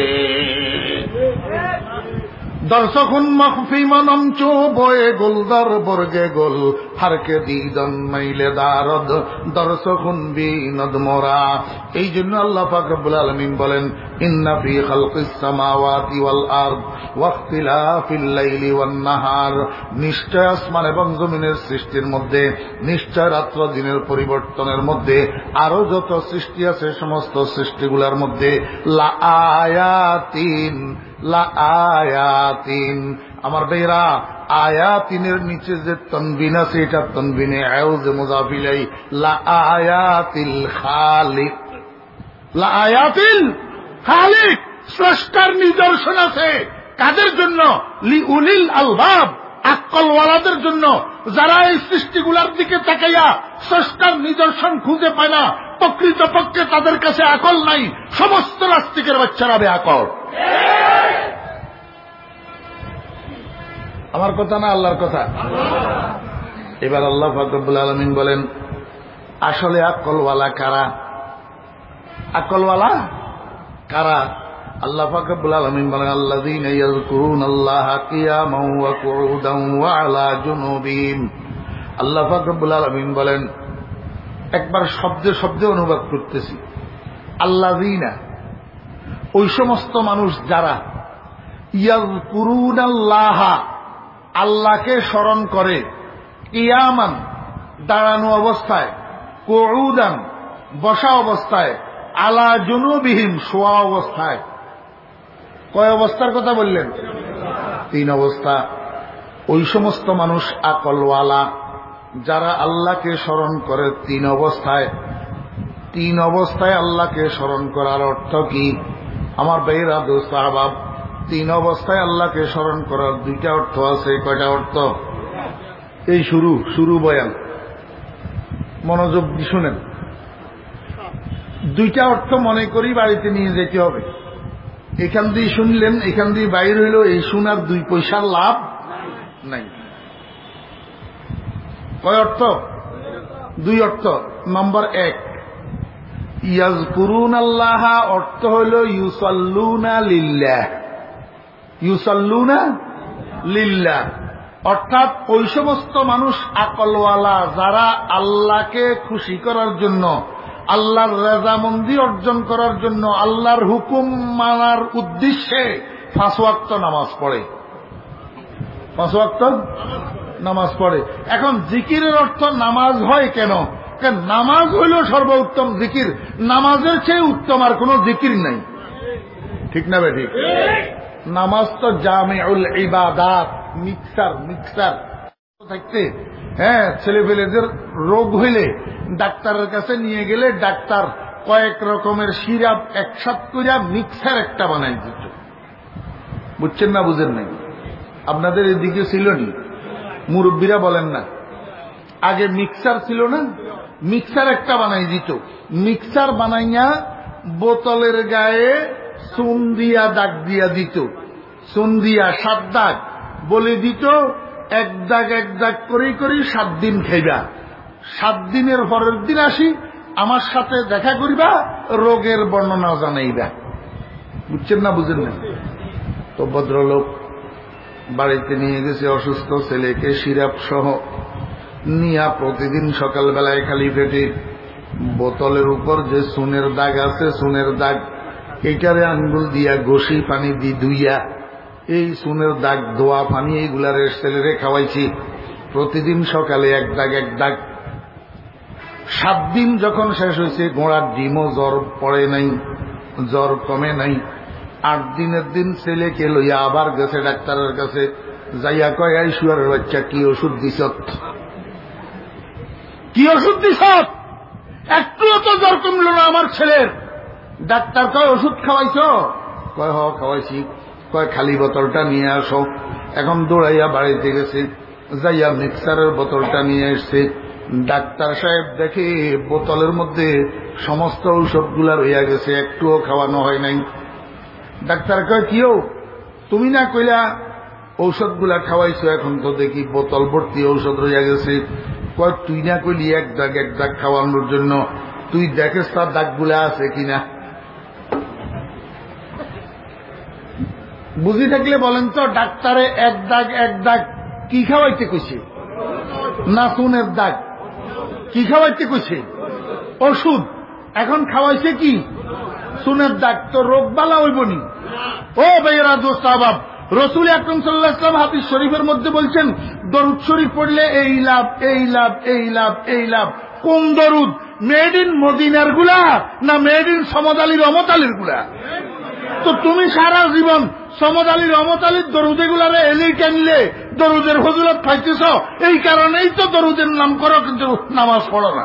দর্শকুন মখফিমানম চো বয়ে গোলদার বর্গে গোল হারকে দিদন মাইলে দারদ দর্শকুন বিনদ মোরা। এই জন্য আল্লাহ পাক রব্বুল আলামিন বলেন, ইন্না ফি খালকিস সামাওয়াতি ওয়াল আরদ ওয়াখতিলাফিল লাইলি ওয়ান নাহার, নিশ্চয় আসমান এবং জমিনের সৃষ্টির মধ্যে, নিশ্চয় রাত্র দিনের পরিবর্তনের মধ্যে, আরো যত সৃষ্টি আছে সমস্ত সৃষ্টিগুলোর মধ্যে লা আয়াতিন, লা আয়াতিন। আমার ভাইরা, আয়াতিনের নিচে যে তনবিন আছে, এটা তনবিনে আউজ মুজাফিলাই, লা আয়াতিল খালিক, লা আয়াতিল খালিক, স্রষ্টার নিদর্শন আছে। কাদের জন্য? লিউলিল আলবাব, আকলওয়ালাদের জন্য, যারা এই সৃষ্টিগুলার দিকে তাকাইয়া স্রষ্টার নিদর্শন খুঁজে পায় না। প্রকৃতপক্ষে তাদের কাছে আকল নাই, সমস্ত নাস্তিকের বাচ্চারা বেআকল। আমার কথা না আল্লাহর কথা? এবার আল্লাহ পাক রব্বুল আলামিন বলেন, আসলে আকলওয়ালা কারা? আকলওয়ালা কারা? আল্লাহ পাক রব্বুল আলামিন বলেন, আল্লাযীনা ইয়াযকুরুনাল্লাহা কিয়ামান ওয়া কুউদান ওয়া আলা জুনুবিহিম। আল্লাহ পাক রব্বুল আলামিন বলেন, একবার শব্দে শব্দে অনুবাদ করতেছি, আল্লাযীনা, ওই সমস্ত মানুষ যারা ইয়াযকুরুনাল্লাহা, আল্লাহকে স্মরণ করে, কিয়ামান, দাঁড়ানো অবস্থায়, কুউদান, বসা অবস্থায়, আলা জুনুবিহিম, শোয়া অবস্থায়। কয় অবস্থার কথা বললেন? 3 অবস্থা। ওই সমস্ত মানুষ আকলওয়ালা যারা আল্লাহকে স্মরণ করে 3 অবস্থায়। 3 অবস্থায় আল্লাহকে স্মরণ করার অর্থ কি? আমার ভাইয়েরা, দোস্ত আহবাব, 3 অবস্থায় আল্লাহকে স্মরণ করার 2টা অর্থ আছে। কয়টা অর্থ? এই শুরু বয়ান, মনোযোগ দিয়ে শুনেন। 2টা অর্থ মনে করি বাড়িতে নিয়ে যেতে হবে। এখান দিয়ে শুনলেন, এখান দিয়ে বাইর হইল, এই শোনার 2 পয়সার লাভ নাই। কয় অর্থ? 2 অর্থ। নম্বর 1, ইয়াযকুরুনাল্লাহা অর্থ হইল ইউসাল্লুনা লিল্লাহ, ইউসাল্লুনা লিল্লাহ, অর্থাৎ ওই সমস্ত মানুষ আকলওয়ালা যারা আল্লাহকে খুশি করার জন্য, আল্লাহর রেজামন্দি অর্জন করার জন্য, আল্লাহর হুকুম মানার উদ্দেশ্যে 5 ওয়াক্ত নামাজ পড়ে। 5 ওয়াক্ত নামাজ পড়ে। এখন জিকিরের অর্থ নামাজ হয় কেন? কারণ নামাজ হইল সর্বোত্তম জিকির। নামাজের চেয়ে উত্তম আর কোন জিকির নাই। ঠিক না বেঠিক? নামাজ তো জামিউল ইবাদাত, মিক্সার থাকতে। হ্যাঁ, ছেলেপেলেদের রোগ হইলে ডাক্তারের কাছে নিয়ে গেলে ডাক্তার কয়েক রকমের সিরাপ একসাথ করে মিক্সার একটা বানাই দিত। বুঝছেন না বুঝেন নাই? আপনাদের এদিকে ছিল নি? মুরব্বীরা বলেন না, আগে মিক্সার ছিল না? মিক্সার একটা বানাই দিত। মিক্সার বানাইয়া বোতলের গায়ে চুন দিয়া দাগ দিয়া দিত। চুন দিয়া 7 দাগ বলে দিত, 1 দাগ 1 দাগ করে 7 দিন খাইবা। 7 দিনের পরের দিন আসি, আমার সাথে দেখা করিবা, রোগের বর্ণনা জানাইবা। বুঝছেন না বুঝেন না? তো ভদ্রলোক বাড়িতে নিয়ে গেছে অসুস্থ ছেলেকে, সিরাপ সহ নিয়া প্রতিদিন সকালবেলায় খালি পেটে বোতলের উপর যে চুনের দাগ আছে, চুনের দাগ, এইটারে আঙ্গুল দিয়া ঘষি পানি দিয়ে ধুইয়া এই চুনের দাগ ধোয়া পানি এইগুলারে ছেলেরে খাওয়াইছি। প্রতিদিন সকালে 1 দাগ 1 দাগ। 7 দিন যখন শেষ হয়েছে, ঘোড়ার ডিমও জ্বর পড়ে নাই, জ্বর কমে নাই। 8 দিনের দিন ছেলেকে লইয়া আবার গেছে ডাক্তারের কাছে। যাইয়া কয়, এই শুয়ারের বাচ্চা, কি ওষুধ দিছত? কি ওষুধ দিছত? একটুও তো জ্বর কমল না আমার ছেলের। ডাক্তার কয়, ওষুধ খাওয়াইছ? কয়, হ খাওয়াইছি। কয়, খালি বোতলটা নিয়ে আসো। এখন দৌড়াইয়া বাড়িতে গেছে, যাইয়া মিক্সারের বোতলটা নিয়ে এসছে। ডাক্তার সাহেব দেখে বোতলের মধ্যে সমস্ত ঔষধগুলা রইয়া গেছে, একটুও খাওয়ানো হয় নাই। ডাক্তার কয়, কিও তুমি না কইলা ঔষধগুলা খাওয়াইছো, এখন তো দেখি বোতল ভর্তি ঔষধ রইয়া গেছে। কয়, তুই না কইলি এক দাগ খাওয়ানোর জন্য, তুই দেখেস তার দাগগুলা আছে কিনা। বুঝি থাকলে বলেন তো, ডাক্তারে এক দাগ কি খাওয়াইতে কইছে? না সুনের দাগ। কি খাওয়াইতে কইছে? ওষুধ। এখন খাওয়াইছে কি? সুনের দাগ। তো রোগ বালা হইবনি। ও ভাইয়েরা, দোস্ত আহবাব, রসুল আকরাম সাল্লাল্লাহু আলাইহি ওয়াসাল্লাম হাদিস শরীফের মধ্যে বলছেন, দরুদ শরীফ পড়লে এই লাভ, এই লাভ, এই লাভ, এই লাভ। কোন দরুদ? মেড ইন মদিনার গুলা না মেড ইন সমদ আলী রহমত আলীর গুলা? তো তুমি সারা জীবন সমদ আলী রহমত আলীর দরুদে গুলারে এলি টানলে দরুদের ফজিলত পাইতেছ, এই কারণেই তো দরুদের নাম করো, কিন্তু নামাজ পড়ো না।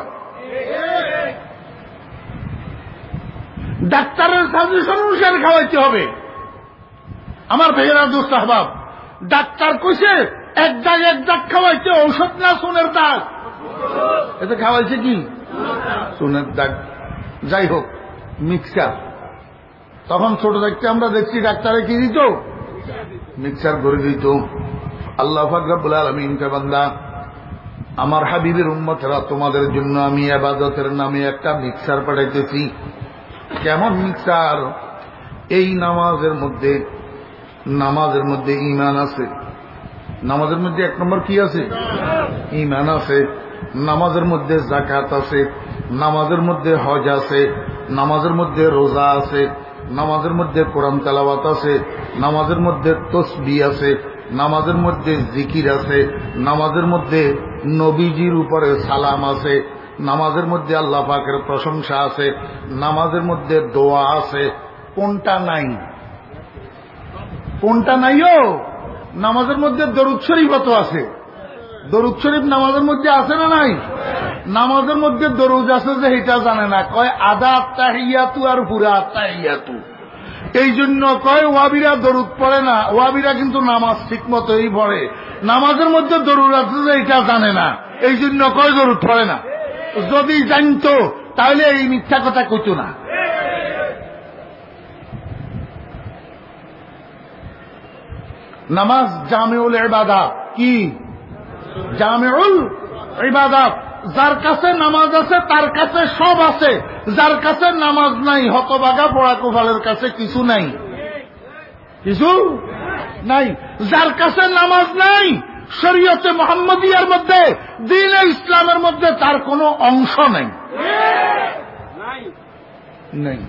ডাক্তারের সাজেশন অনুসারে খাওয়াইতে হবে। আমার ভাইয়েরা, দোস্ত আহবাব, ডাক্তার কইছে এক দাগ খাওয়াইতে, ঔষধ না সুনের দাগ। এতে খাওয়াইছে কি? সুনের দাগ। যাই হোক, মিক্সার। তখন ছোট থাকতে আমরা দেখছি ডাক্তারে কি দিত? মিক্সার করে দিত। আল্লাহ পাক রব্বুল আলামিন কে বান্দা, আমার হাবিবের উম্মতেরা, তোমাদের জন্য আমি ইবাদতের নামে একটা মিক্সার পাঠাইতেছি। কেমন মিক্সার? এই নামাজের মধ্যে ঈমান আছে। নামাজের মধ্যে এক নম্বর কি আছে? ঈমান আছে। নামাজের মধ্যে যাকাত আছে, নামাজের মধ্যে হজ আছে, নামাজের মধ্যে রোজা আছে, নামাজের মধ্যে কোরআন তেলাওয়াত আছে, নামাজের মধ্যে তাসবিহ আছে, নামাজের মধ্যে জিকির আছে, নামাজের মধ্যে নবীজির উপরে সালাম আছে, নামাজের মধ্যে আল্লাহ পাকের প্রশংসা আছে, নামাজের মধ্যে দোয়া আছে। কোনটা নাই? কোনটা নাইও? নামাজের মধ্যে দরুদ শরীফ তো আছে। দরুদ শরীফ নামাজের মধ্যে আছে না নাই? নামাজের মধ্যে দরুদ আছে যে এটা জানে না, কয় আদা আত্তাহিয়াতু আর পুরা আত্তাহিয়াতু। এই জন্য কয় ওয়াবিরা দরুদ পড়ে না। ওয়াবিরা কিন্তু নামাজ ঠিক মতোই পড়ে। নামাজের মধ্যে দরুদ আছে যে এটা জানে না, এই জন্য কয় দরুদ পড়ে না। যদি জানতো তাহলে এই মিথ্যা কথা কইতো না। নামাজ জামিউল ইবাদাত। কি? জামিউল ইবাদাত। যার কাছে নামাজ আছে তার কাছে সব আছে, যার কাছে নামাজ নাই হতভাগা পোড়া কোফালের কাছে কিছু নাই, কিছু নাই। যার কাছে নামাজ নাই, শরীয়তে মুহাম্মদিয়ার মধ্যে, দ্বীনে ইসলামের মধ্যে তার কোনো অংশ নাই, নাই।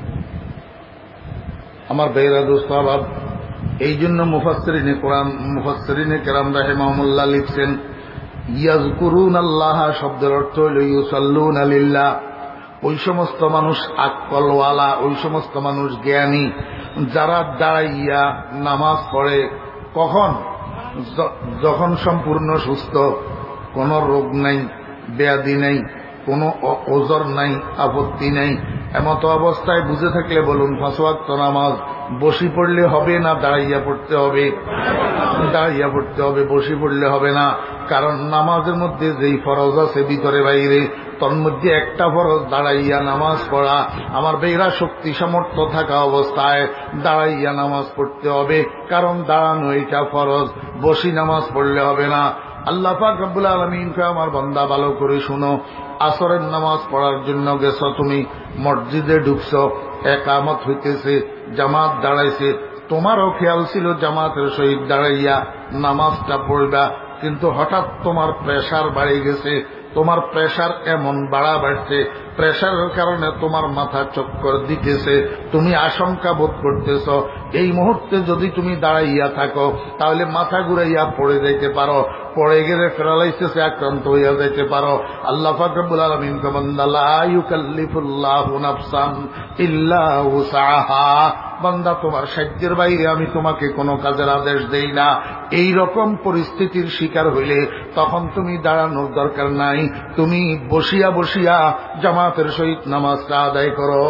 আমার ভাইয়েরা, দোস্ত আহবাব, এই জন্য মুফাসসিরিনে কেরাম রাহিমাহুমুল্লাহ লিখছেন, ইয়াযকুরুনাল্লাহ শব্দের অর্থ হল ইউসাল্লুনা লিল্লাহ। ওই সমস্ত মানুষ আকলওয়ালা, ওই সমস্ত মানুষ জ্ঞানী যারা দাঁড়াইয়া নামাজ পড়ে। কখন? যখন সম্পূর্ণ সুস্থ, কোন রোগ নাই, ব্যাধি নাই, কোন ওজর নাই, আপত্তি নাই। এমত অবস্থায় বুঝে থাকলে বলুন, 5 ওয়াক্ত নামাজ বসি পড়লে হবে না দাঁড়াইয়া পড়তে হবে? দাঁড়াইয়া পড়তে হবে, বসি পড়লে হবে না। কারণ নামাজের মধ্যে যেই ফরজ আছে ভিতরে বাইরে, তোর মধ্যে একটা ফরজ দাঁড়াইয়া নামাজ পড়া। আমার বেরা শক্তি সামর্থ্য থাকা অবস্থায় দাঁড়াইয়া নামাজ পড়তে হবে, কারণ দাঁড়ানো এটা ফরজ, বসি নামাজ পড়লে হবে না। আল্লাহ পাক রব্বুল আলামিন কয়, আমার বান্দা ভালো করে শুনো, আসরের নামাজ পড়ার জন্য গেছ, তুমি মসজিদে ঢুকছ, একামত হইতেছে, জামাত দাঁড়াইছে, তোমারও খেয়াল ছিল জামাতের সহিত দাঁড়াইয়া নামাজটা পড়বা, কিন্তু হঠাৎ তোমার প্রেসার বাড়ে গেছে। তোমার প্রেসার এমন বাড়ছে, প্রেসারের কারণে তোমার মাথা চক্কর দিতেছে, তুমি আশঙ্কা বোধ করতেছ এই মুহূর্তে যদি তুমি দাঁড়াইয়া থাকো তাহলে মাথা ঘুরাইয়া পড়ে যাইতে পারো, পড়ে গেলে প্যারালাইসিসে আক্রান্ত হইয়া যাইতে পারো। আল্লাহ পাক রব্বুল আলামিন বান্দা, লা ইউকাল্লিফুল্লাহু নাফসান ইল্লা উসআহা, বান্দা তোমার সাধ্যের বাইরে আমি তোমাকে কোনো কাজের আদেশ দেই না। এই রকম পরিস্থিতির শিকার হইলে তখন তুমি দাঁড়ানোর দরকার নাই, তুমি বসিয়া বসিয়া জামাতের সহিত নামাজটা আদায় করো।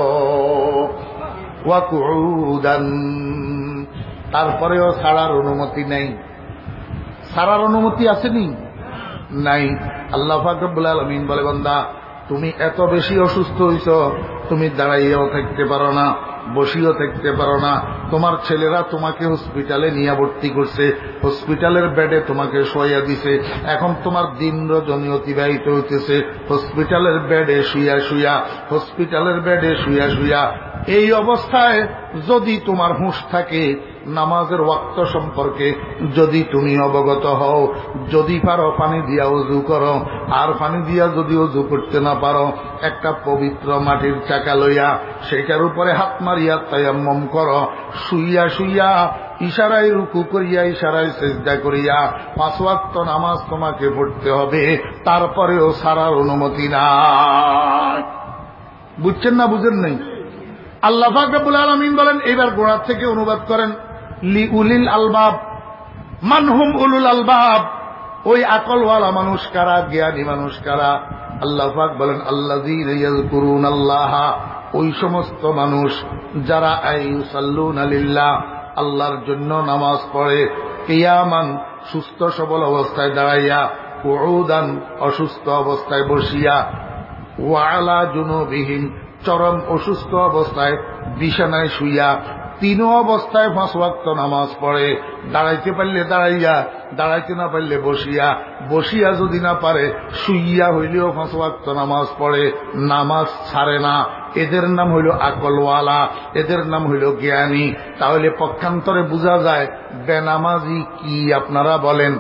ওয়াকুউদান, তারপরেও ছাড়ার অনুমতি নেই। ছাড়ার অনুমতি আসেনি? নাই। আল্লাহ পাক রব্বুল আলামিন বলে, বান্দা তুমি এত বেশি অসুস্থ হইছ, তুমি দাঁড়াইয়াও থাকতে পারো না, বসিও থাকতে পারো না। তোমার ছেলেরা তোমাকে হসপিটালে নিয়ে ভর্তি করছে, হসপিটালের বেডে তোমাকে শোয়া দিছে। এখন তোমার দিন রজনী অতিবাহিত হইতেছে হসপিটালের বেডে শুইয়া শুইয়া, হসপিটালের বেডে শুইয়া শুইয়া। এই অবস্থায় যদি তোমার হুঁশ থাকে, নামাজের ওয়াক্ত সম্পর্কে যদি তুমি অবগত হও, যদি পারো পানি দিয়া ওযু করো, আর পানি দিয়া যদি ওযু করতে না পারো, একটা পবিত্র মাটির চাকা লইয়া সেটার উপরে হাত মারিয়া তায়াম্মুম করো। শুইয়া শুইয়া ইশারায় রুকু করিয়া ইশারায় সিজদা করিয়া 5 ওয়াক্ত নামাজ তোমাকে পড়তে হবে, তারপরেও সারার অনুমতি নাই। বুঝছেন না বুঝেন নাই? আল্লাহ পাক রব্বুল আলামিন বলেন, এবার গোড়া থেকে অনুবাদ করেন, লি উলিল আলবাব। মানহুম উলুল আলবাব, ওই আকলওয়ালা মানুষ কারা, জ্ঞানী মানুষ কারা? আল্লাহ পাক বলেন, আল্লাযীনা ইয়াযকুরুনাল্লাহ, ওই সমস্ত মানুষ যারা আইয়ুসাল্লুনা লিল্লাহ, আল্লাহর জন্য নামাজ পড়ে, কিয়ামান, সুস্থ সবল অবস্থায় দাঁড়াইয়া, কুউদান, অসুস্থ অবস্থায় বসিয়া, ওয়া আলা জুনুবিহিম, চরম অসুস্থ অবস্থায় বিছানায় শুইয়া, 3 অবস্থায় 5 ওয়াক্ত নামাজ পড়ে। দাঁড়াইতে পারলে দাঁড়াইয়া, দাঁড়াইতে না পারলে বসিয়া, বসিয়া যদি না পারে শুইয়া হইলেও 5 ওয়াক্ত নামাজ পড়ে, নামাজ ছাড়ে না। এদের নাম হইল আকলওয়ালা, এদের নাম হইল জ্ঞানী। তাহলে পক্ষান্তরে বোঝা যায় বেনামাজি কি আপনারা বলেন?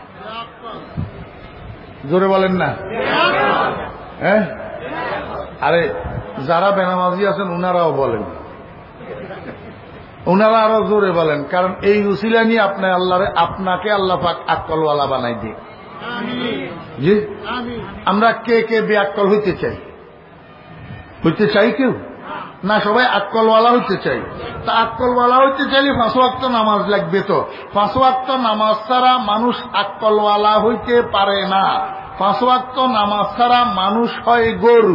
জোরে বলেন না? হ্যাঁ, আরে যারা বেনামাজি আছেন উনারাও বলেন, উনারা আরো জোরে বলেন, কারণ এই উসিলা নিয়ে আপনাকে আল্লাহ পাক আকলওয়ালা বানাই দিয়ে। জি, আমরা কে কে বেআক্কল হইতে চাই? হইতে চাই কেউ না, সবাই আকলওয়ালা হইতে চাই। তা আকলওয়ালা হইতে চাইলে 5 ওয়াক্ত নামাজ লাগবে। তো 5 ওয়াক্ত নামাজ ছাড়া মানুষ আকলওয়ালা হইতে পারে না। 5 ওয়াক্ত নামাজ ছাড়া মানুষ হয় গরু।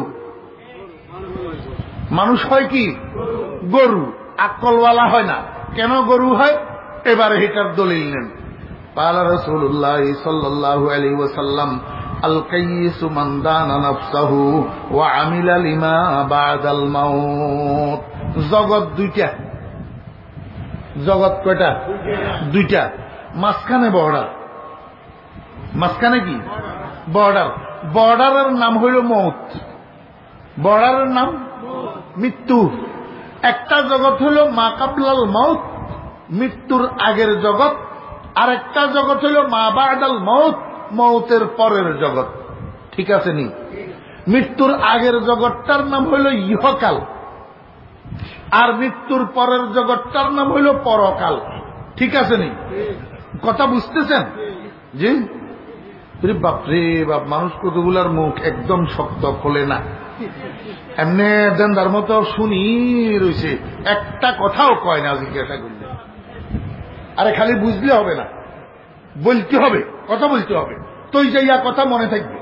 মানুষ হয় কি? গরু, আকলওয়ালা হয় না। কেন গরু হয়? এবারে এটার দলিল নেন। قال رسول الله صلى الله عليه وسلم القيس من دان نفسه وعمل لما بعد الموت। জগৎ দুইটা। জগৎ কয়টা? দুইটা। মাঝখানে বর্ডার। মাঝখানে কি? বর্ডার। বর্ডারের নাম হইল মৌত। বর্ডারের নাম মৃত্যু। একটা জগৎ হইল মা কাবলাল মৌত, মৃত্যুর আগের জগৎ। আর একটা জগৎ হইল মা বাদাল মৌত, মৌতের পরের জগৎ। ঠিক আছে নি? মৃত্যুর আগের জগৎটার নাম হইল ইহকাল, আর মৃত্যুর পরের জগৎটার নাম হইল পরকাল। ঠিক আছে নি? কথা বুঝতেছেন? জি। বাপরে বাপ, মানুষ কতগুলার মুখ একদম শক্ত খোলে না, এমনি দেন্দার মতো শুনি রয়েছে, একটা কথাও কয় না জিজ্ঞাসা করলে। আরে খালি বুঝলে হবে না, বলতে হবে, কথা বলতে হবে, তুই যাইয়া কথা মনে থাকবে।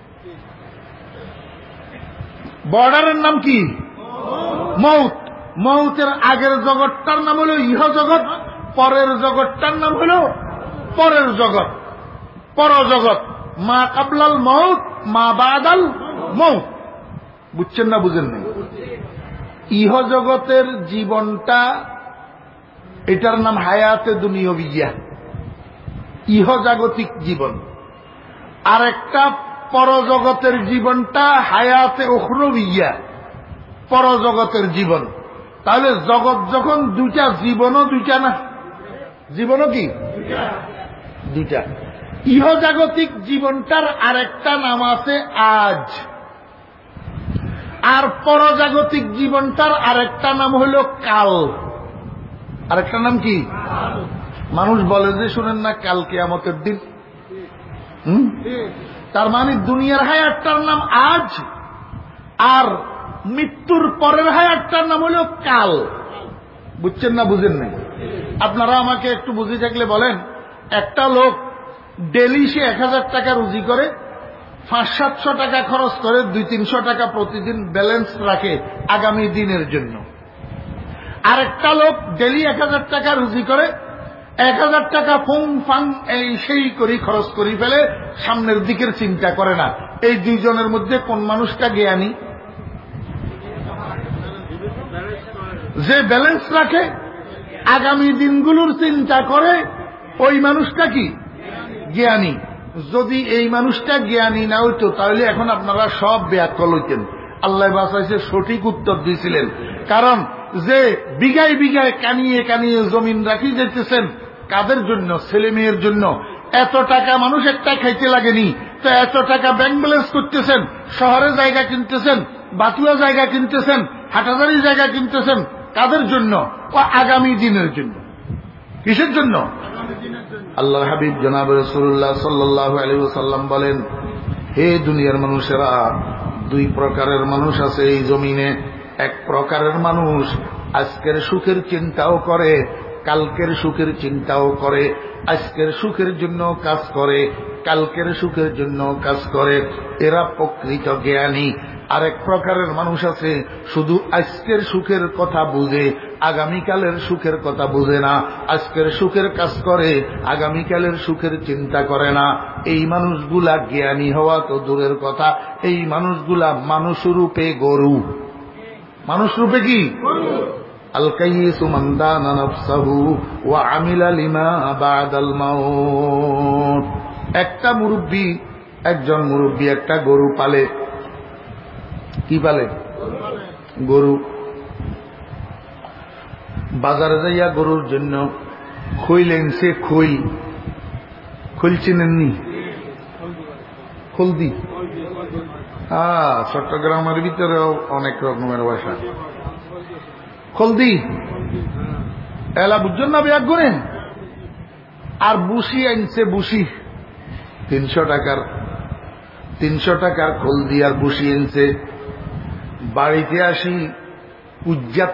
বর্ডারের নাম কি? মৌত। মৌতের আগের জগৎটার নাম হলো ইহ জগৎ, পরের জগৎটার নাম হলো পরের জগৎ, পরজগৎ। মা কাবলাল মৌত, মা বাদাল মৌত। বুঝছেন না বুঝেন নাই? ইহ জগতের জীবনটা, এটার নাম হায়াতে দুনিয়বিয়া, ইহ জাগতিক জীবন। আর একটা পরজগতের জীবনটা হায়াতে উখরবিয়া, পরজগতের জীবন। তাহলে জগৎ যখন দুইটা, জীবনও দুইটা না? জীবনও কি? দুইটা। ইহ জাগতিক জীবনটার আরেকটা নাম আছে আজ, আর পরজাগতিক জীবনটার আরেকটা নাম হইল কাল। আরেকটা নাম কি? মানুষ বলে যে শুনেন না, কাল কিয়ামতের দিন। তার মানে দুনিয়ার হায়াতটার নাম আজ, আর মৃত্যুর পরের হায়াতটার নাম হল কাল। বুঝছেন না বুঝেন নাই? আপনারা আমাকে একটু বুঝে থাকলে বলেন, একটা লোক ডেলি সে 1000 টাকা রুজি করে, 500-700 টাকা খরচ করে, 200-300 টাকা প্রতিদিন ব্যালেন্স রাখে আগামী দিনের জন্য। আরেকটা লোক ডেলি 1000 টাকা রুজি করে, 1000 টাকা ফুং ফাং এই সেই করি খরচ করি ফেলে, সামনের দিকের চিন্তা করে না। এই দুইজনের মধ্যে কোন মানুষটা জ্ঞানী? যে ব্যালেন্স রাখে, আগামী দিনগুলোর চিন্তা করে, ওই মানুষটা কি জ্ঞানী। যদি এই মানুষটা জ্ঞানী না হইতো তাহলে এখন আপনারা সব ব্যাকল হইতেন। আল্লাহ বাঁচাইছে, সঠিক উত্তর দিয়েছিলেন। কারণ যে বিঘায় বিঘায় কানিয়ে কানিয়ে জমিন রাখি যেতেছেন, কাদের জন্য? ছেলে মেয়ের জন্য। এত টাকা মানুষ একটা খাইতে লাগেনি, তো এত টাকা ব্যাংক ব্যালেন্স করতেছেন, শহরে জায়গা কিনতেছেন, বাতুয়া জায়গা কিনতেছেন, হাটাজারি জায়গা কিনতেছেন, কাদের জন্য? ও আগামী দিনের জন্য। কিসের জন্য? আল্লাহর হাবিব জনাব রাসূলুল্লাহ সাল্লাল্লাহু আলাইহি ওয়াসাল্লাম বলেন, হে দুনিয়ার মানুষেরা, দুই প্রকারের মানুষ আছে এই জমিনে। এক প্রকারের মানুষ আজকের সুখের চিন্তাও করে, কালকের সুখের চিন্তাও করে, আজকের সুখের জন্য কাজ করে, কালকের সুখের জন্য কাজ করে, এরা প্রকৃত জ্ঞানী। আরেক প্রকারের মানুষ আছে শুধু আজকের সুখের কথা বুঝে, আগামীকালের সুখের কথা বুঝে না, আজকের সুখের কাজ করে, আগামীকালের সুখের চিন্তা করে না। এই মানুষগুলা জ্ঞানী হওয়া তো দূরের কথা, এই মানুষগুলা মানুষ রূপে গরু। মানুষ রূপে কি? আল কাইয়িসু মান দানা নাফসাহু ওয়া আমিলা লিমা বাদাল মাউত। একজন মুরব্বী একটা গরু পালে। কি পালে? গরু। বাজারে যাইয়া গরুর জন্য খৈল এনেছে। খৈল চিনেননি? হলদি। চট্টগ্রামের ভিতরেও অনেক রকমের ভাষা। হলদি এলা বুঝছেন না? ব্যাগ করেন। আর বুসি আনছে, বুসি 300 টাকার হলদি আর বুসি আনছে। বাড়িতে আসি কুজ্জার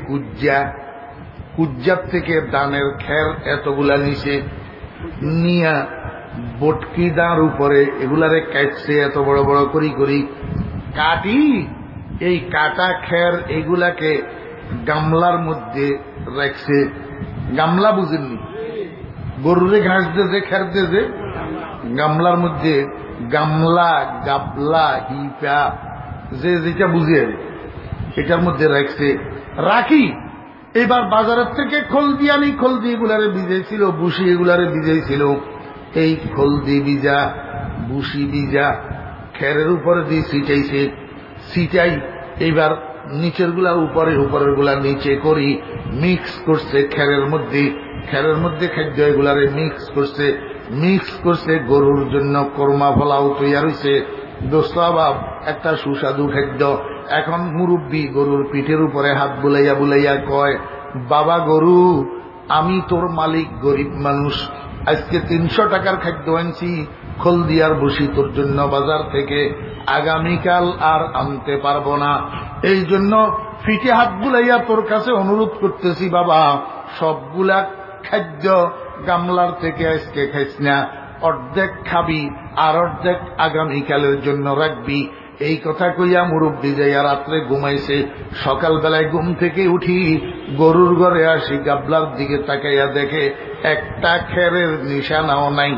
থেকে ধানের খের এতগুলা নিচে নিয়া বটকি দাঁড় উপরে এগুলারে কাটছে, এত বড় বড় করি কাটি। এই কাটা খের এগুলাকে গামলার মধ্যে রাখছে। গামলা বুঝেননি? গরুরে ঘাস দিয়ে খের দিয়ে গামলার মধ্যে, গাবলা হিপা যে যেটা বুঝে এটার মধ্যে রাখি। এবার বাজারের থেকে খলদি আনি, খলদি এগুলারে ভিজাইছিল, বুসি এগুলারে ভিজাইছিল। এই খলদি ভিজা বুসি ভিজা খেরের উপরে দিয়ে ছিটাই এইবার নিচের গুলা উপরে, উপরের গুলা নিচে করি মিক্স করছে খেরের মধ্যে খাদ্য এগুলারে মিক্স করছে গরুর জন্য কোরমা ফলাও তৈরি হয়েছে। দোস্ত আবাব একটা সুস্বাদু খাদ্য। এখন মুরব্বী গরুর পিঠের উপরে হাত বুলাইয়া কয়, বাবা গরু, আমি তোর মালিক, গরিব মানুষ, আজকে 300 টাকার খাদ্য আনছি, খলদি আর বসি তোর জন্য বাজার থেকে, আগামীকাল আর আনতে পারবো না। এই জন্য পিঠে হাত বুলাইয়া তোর কাছে অনুরোধ করতেছি, বাবা সবগুলা খাদ্য গামলার থেকে আজকে খাইস না, অর্ধেক খাবি আর অর্ধেক আগামীকালের জন্য রাখবি। এই কথা কইয়া মুরব্বী যাইয়া রাত্রে ঘুমাইছে। সকালবেলায় ঘুম থেকে উঠি গরুর ঘরে আসি, গাবলার দিকে তাকাইয়া দেখে একটা খেরের নিশানাও নাই।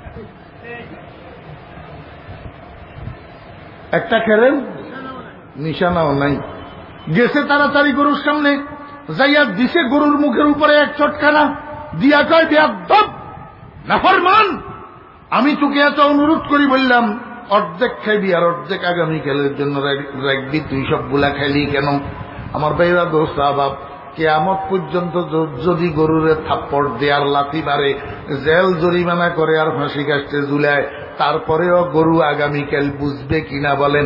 একটা খেরের নিশানাও নাই। গেছে তাড়াতাড়ি গরুর সামনে যাইয়া দিছে গরুর মুখের উপরে এক চটকানা দিয়া কয়, বেয়াদব নাফরমান, আমি তোকে এত অনুরোধ করি বললাম অর্ধেক খাইবি আর অর্ধেক আগামীকালের জন্য রাখবি, তুই সবগুলা খাইলি কেন? আমার ভাইরা দোস্ত আবাব, কিয়ামত পর্যন্ত যদি গরুরে থাপ্পড় দেয়ার লাথি মারে, জেল জরিমানা করে আর ফাঁসি কাস্টে ঝুলায়, তারপরেও গরু আগামীকাল বুঝবে কিনা বলেন?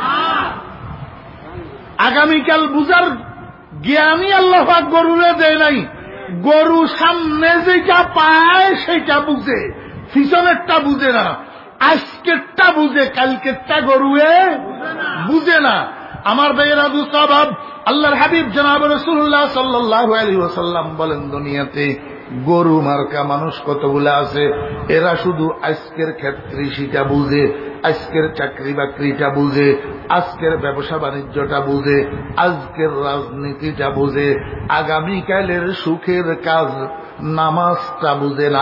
আগামীকাল বুঝার জ্ঞানই আল্লাহ পাক গরুরে দেয় নাই। গরু সামনে যেটা পায় সেটা বুঝে, পিছনেরটা বুঝে না। আজকেরটা বুঝে, কালকেরটা গরুয়ে বুঝে না। আমার ভাইয়েরা দুঃসাবাব, আল্লাহর হাবিব জনাব রাসূলুল্লাহ সাল্লাল্লাহু আলাইহি ওয়াসাল্লাম বলেন, দুনিয়াতে গরু মার্কা মানুষ কতগুলা আছে, এরা শুধু আজকের ক্ষেত্রে সেটা বুঝে, আজকের চাকরি বাকরিটা বুঝে, আজকের ব্যবসা বাণিজ্যটা বুঝে, আজকের রাজনীতিটা বুঝে, আগামীকালের সুখের কাজ নামাজটা বুঝে না।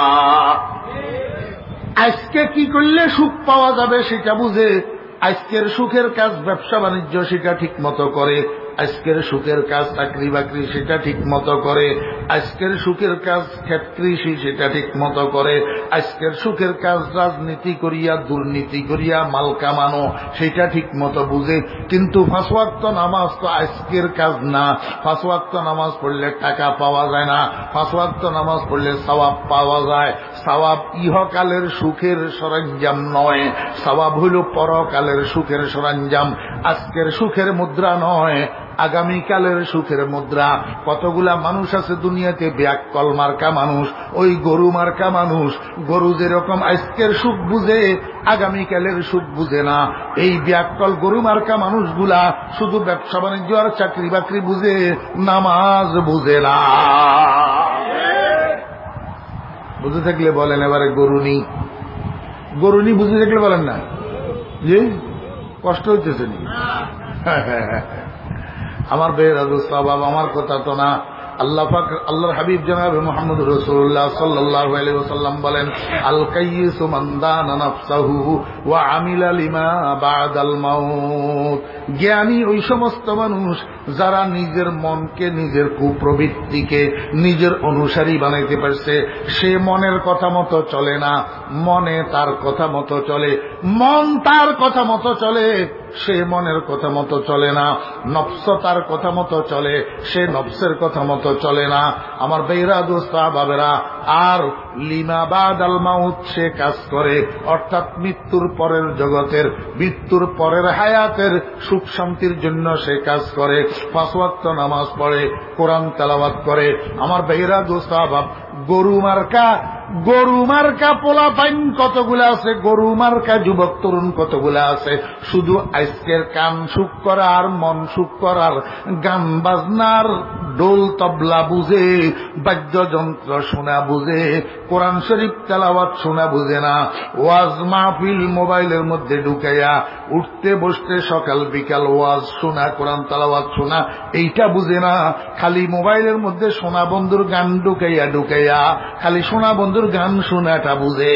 আজকে কি করলে সুখ পাওয়া যাবে সেটা বুঝে, আজকের সুখের কাজ ব্যবসা বাণিজ্য সেটা ঠিক মতো করে, আজকের সুখের কাজ চাকরি বাকরি সেটা ঠিক মতো করে, আজকের সুখের কাজ ক্ষেত কৃষি সেটা ঠিক মতো করে, আজকের সুখের কাজ রাজনীতি করিয়া দুর্নীতি করিয়া মাল কামানো সেটা ঠিক মতো বুঝে। কিন্তু 5 ওয়াক্ত নামাজ তো আজকের কাজ না। 5 ওয়াক্ত নামাজ পড়লে টাকা পাওয়া যায় না, 5 ওয়াক্ত নামাজ পড়লে সওয়াব পাওয়া যায়। সওয়াব ইহকালের সুখের সরঞ্জাম নয়, সওয়াব হইল পরকালের সুখের সরঞ্জাম। আজকের সুখের মুদ্রা নয়, আগামীকালের সুখের মুদ্রা। কতগুলা মানুষ আছে দুনিয়াতে ব্যাককল মার্কা মানুষ, ওই গরু মার্কা মানুষ। গরু যেরকম আজকের সুখ বুঝে, আগামীকালের সুখ বুঝে না। এই ব্যাককল গরু মার্কা মানুষগুলা শুধু ব্যবসা বাণিজ্য আর চাকরি বাকরি বুঝে, নামাজ বুঝে না। বুঝে থাকলে বলেন এবারে গরুনি। গরুনি বুঝে থাকলে বলেন না যে কষ্ট হইতেছে নি। আমার বেরাজু সওয়াব আমার কথা তো না। আল্লাহ পাক আল্লাহর হাবিব জনাবে মুহাম্মদ রাসূলুল্লাহ সাল্লাল্লাহু আলাইহি ওয়াসাল্লাম বলেন, আল কাইয়িসু মান দানা নাফসাহু ওয়া আমিলা লিমা বাদাল মাউত। জ্ঞানী ওই সমস্ত মানুষ যারা নিজের মনকে, নিজের কুপ্রবৃত্তিকে নিজের অনুসারী বানাইতে পারছে। সে মনের কথা মতো চলে না, মনে তার কথা মতো চলে। মন তার কথা মতো চলে, সে মনের কথা মতো চলে না। নফস তার কথা মতো চলে, সে নফসের কথা মতো চলে না। আমার বেরা দোস্ত বাবেরা, আর লিমা বাদাল মাউত সে কাজ করে, অর্থাৎ মৃত্যুর পরের জগতের, মৃত্যুর পরের হায়াতের সুখ শান্তির জন্য সে কাজ করে। 5 ওয়াক্ত নামাজ পড়ে, কোরআন তেলাওয়াত করে। আমার বেরা দোস্ত বাব, গরু মার্কা পোলা পাইন কতগুলা আছে, গরু মার্কা যুবক তরুণ কতগুলা আছে। শুধু আজকের কান সুখ করার, মন সুখ করার, গান বাজনার ডোল তবলা বুঝে, বাদ্যযন্ত্র শোনা বুঝে, কোরআন শরীফ তেলাওয়াত শোনা বুঝে না। ওয়াজ মাহফিল মোবাইলের মধ্যে ঢুকাইয়া উঠতে বসতে সকাল বিকাল ওয়াজ শোনা, কোরআন তেলাওয়াত শোনা, এইটা বুঝে না। খালি মোবাইলের মধ্যে সোনা বন্ধুর গান ঢুকাইয়া খালি সোনা বন্ধুর গান শোনাটা বুঝে।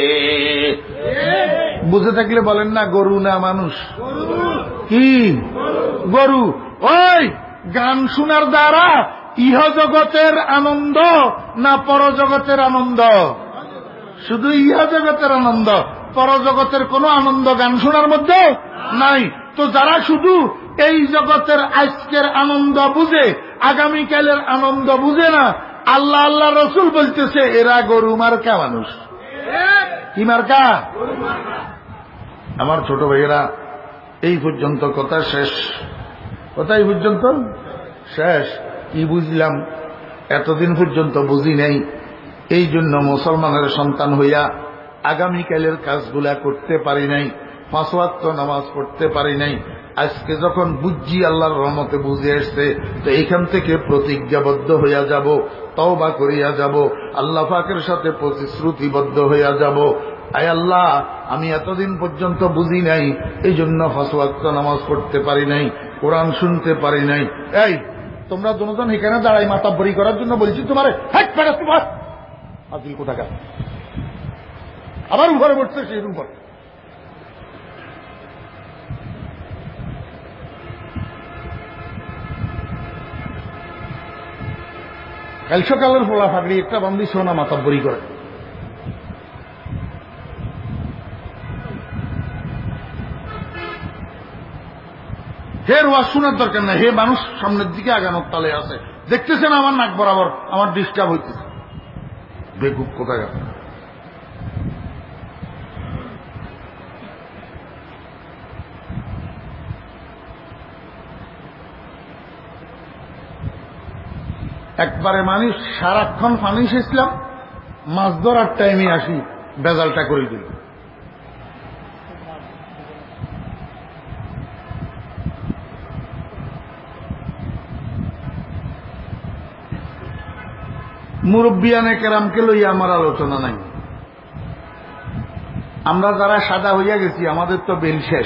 বুঝে থাকলে বলেন না গরু না মানুষ? কি গরু? ওই গান শোনার দ্বারা ইহ জগতের আনন্দ না পরজগতের আনন্দ? শুধু ইহ জগতের আনন্দ, পরজগতের কোনো আনন্দ গান শোনার মধ্যে নাই। তো যারা শুধু এই জগতের আজকের আনন্দ বুঝে, আগামীকালের আনন্দ বুঝে না, আল্লাহ আল্লাহ রসুল বলতেছে এরা গরু মার্কা মানুষ। কি মার্কা? আমার ছোট ভাইয়েরা, এই পর্যন্ত কথা শেষ। কথা এই পর্যন্ত শেষ। কি বুঝলাম? এতদিন পর্যন্ত বুঝি নাই, এই জন্য মুসলমানের সন্তান হইয়া আগামীকালের কাজগুলা করতে পারি নাই, 5 ওয়াক্ত নামাজ পড়তে পারি নাই। আজকে যখন বুঝছি, আল্লাহর রহমতে বুঝে আসছে, তো এইখান থেকে প্রতিজ্ঞাবদ্ধ হইয়া যাব, তওবা করিয়া যাব, আল্লাহ পাকের সাথে প্রতিশ্রুতিবদ্ধ হইয়া যাব। আয় আল্লাহ, আমি এতদিন পর্যন্ত বুঝি নাই, এই জন্য 5 ওয়াক্ত নামাজ পড়তে পারি নাই, কোরআন শুনতে পারি নাই। এই তোমরা দুজন এখানে দাঁড়াই মাতাব্বরি করার জন্য বলছি তোমারে, আদিল কোথাকার, আবার উপরে বসছে সেই উপর। কাল সকালের ফোলা ফাঁকড়ি একটা বান্দি সোনা মাতাব্বরি করে। হে ওয়াজ শোনার দরকার নাই, হে মানুষ সামনের দিকে আগানোর তালে আছে, দেখতেছেন আমার নাক বরাবর আমার ডিস্টার্ব হইতেছে। বেকুব কোথাকার। একবারে মানুষ সারাক্ষণ পানি সেচলাম, মাছ ধরার টাইমে আসি বেজালটা করে দিল। মুরব্বিয়ানে কেরামকে লইয়া আমার আলোচনা নাই। আমরা যারা সাদা হইয়া গেছি, আমাদের তো বেল শেষ।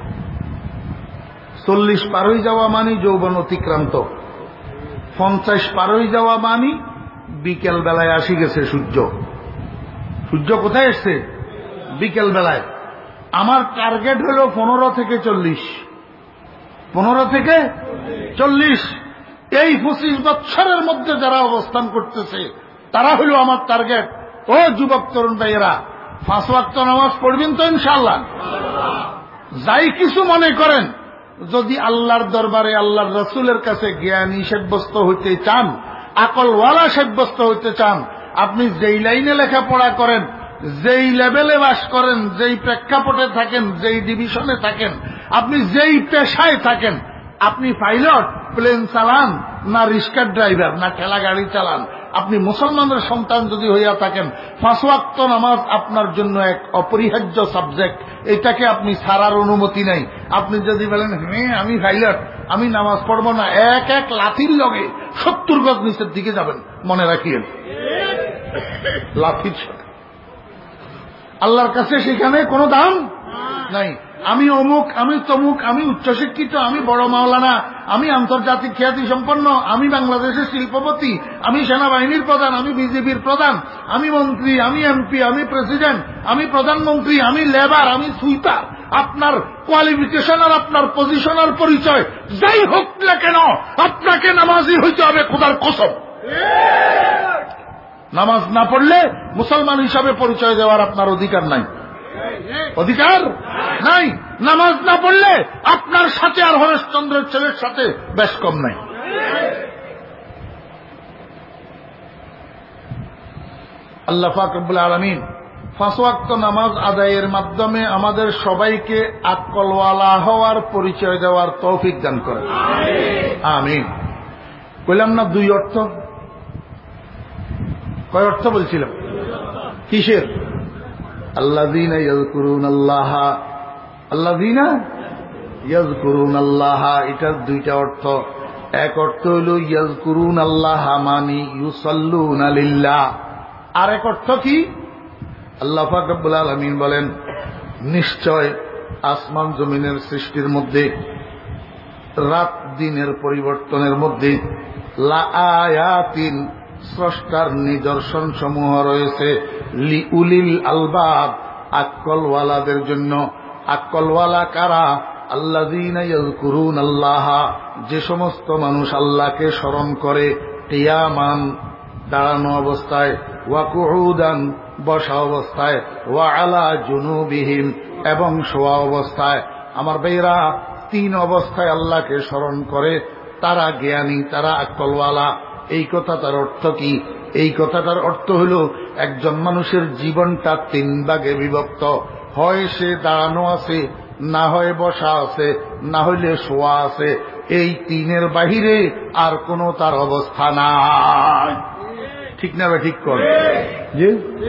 40 পার হয়ে যাওয়া মানি যৌবন অতিক্রান্ত, 50 পার হয়ে যাওয়া মানি বিকেল বেলায় আসি গেছে সূর্য। সূর্য কোথায় এসছে? বিকেল বেলায়। আমার টার্গেট হল 15 থেকে 40। 15 থেকে 40। এই 25 বছরের মধ্যে যারা অবস্থান করতেছে তারা হল আমার টার্গেট। ও যুবক তরুণ ভাইয়েরা, 5 ওয়াক্ত নামাজ পড়বেন তো ইনশাআল্লাহ? যাই কিছু মনে করেন, যদি আল্লাহর দরবারে আল্লাহর রসুলের কাছে জ্ঞানী সাব্যস্ত হইতে চান, আকলওয়ালা সাব্যস্ত হইতে চান, আপনি যেই লাইনে লেখাপড়া করেন, যেই লেভেলে বাস করেন, যেই প্রেক্ষাপটে থাকেন, যেই ডিভিশনে থাকেন, আপনি যেই পেশায় থাকেন, আপনি পাইলট, প্লেন চালান, না রিক্সার ড্রাইভার, না ঠেলা গাড়ি চালান, আপনি মুসলমানের সন্তান যদি হইয়া থাকেন, 5 ওয়াক্ত নামাজ আপনার জন্য এক অপরিহার্য সাবজেক্ট। এটাকে আপনি ছাড়ার অনুমতি নাই। আপনি যদি বলেন হ্যাঁ আমি পাইলট, আমি নামাজ পড়ব না, এক এক লাঠির লগে 70 গজ নিচের দিকে যাবেন, মনে রাখিয়েন। লাঠির সাথে আল্লাহর কাছে সেখানে কোনো দাম নাই। আমি অমুক, আমি তমুক, আমি উচ্চশিক্ষিত, আমি বড় মাওলানা, আমি আন্তর্জাতিক খ্যাতি সম্পন্ন, আমি বাংলাদেশের শিল্পপতি, আমি সেনাবাহিনীর প্রধান, আমি বিজেপির প্রধান, আমি মন্ত্রী, আমি এমপি, আমি প্রেসিডেন্ট, আমি প্রধানমন্ত্রী, আমি লেবার, আমি সুইপার। আপনার কোয়ালিফিকেশন আর আপনার পজিশন আর পরিচয় যাই হোক না কেন, আপনাকে নামাজি হইতে হবে খোদার কসম। নামাজ না পড়লে মুসলমান হিসাবে পরিচয় দেওয়ার আপনার অধিকার নাই। অধিকার নাই। নামাজ না পড়লে আপনার সাথে আর হরেশচন্দ্রের ছেলের সাথে বেশ কম নাই। আল্লাহ পাক রব্বুল আলামিন 5 ওয়াক্ত নামাজ আদায়ের মাধ্যমে আমাদের সবাইকে আকলওয়ালা হওয়ার পরিচয় দেওয়ার তৌফিক দান করেন। আমিন। বললাম না 2 অর্থ? কয় অর্থ বলছিলাম? কিসের? আল্লাযীনা ইয়াযকুরুনাল্লাহা, আল্লাযীনা ইয়াযকুরুনাল্লাহা, এটার 2টা অর্থ। এক অর্থ হল ইয়াযকুরুনাল্লাহা মানি ইউসাল্লুনা লিল্লাহ। আর এক অর্থ কি? আল্লাহ পাক রব্বুল আলামিন বলেন, নিশ্চয় আসমান জমিনের সৃষ্টির মধ্যে, রাত দিনের পরিবর্তনের মধ্যে লাআয়াতিন, স্রষ্টার নিদর্শন সমূহ রয়েছে, লিউলিল আলবাব, আকলওয়ালাদের জন্য। আকলওয়ালা কারা? আল্লাযীনা ইয়াযকুরুনাল্লাহা, যে সমস্ত মানুষ আল্লাহকে স্মরণ করে, কিয়ামান, দাঁড়ানো অবস্থায়, ওয়া কুউদান, বসা অবস্থায়, ওয়া আলা জুনুবিহিম, এবং শোয়া অবস্থায়। আমার ভাইরা, 3 অবস্থায় আল্লাহকে স্মরণ করে, তারা জ্ঞানী, তারা আকলওয়ালা। এই কথাটার অর্থ কি? এই কথাটার অর্থ হল একজন মানুষের জীবনটা 3 ভাগে বিভক্ত। হয় সে দাঁড়ানো আছে, না হয় বসা আছে, না হইলে শোয়া আছে। এই 3-এর বাহিরে আর কোনো তার অবস্থা নাই। ঠিক না? ঠিক কর যে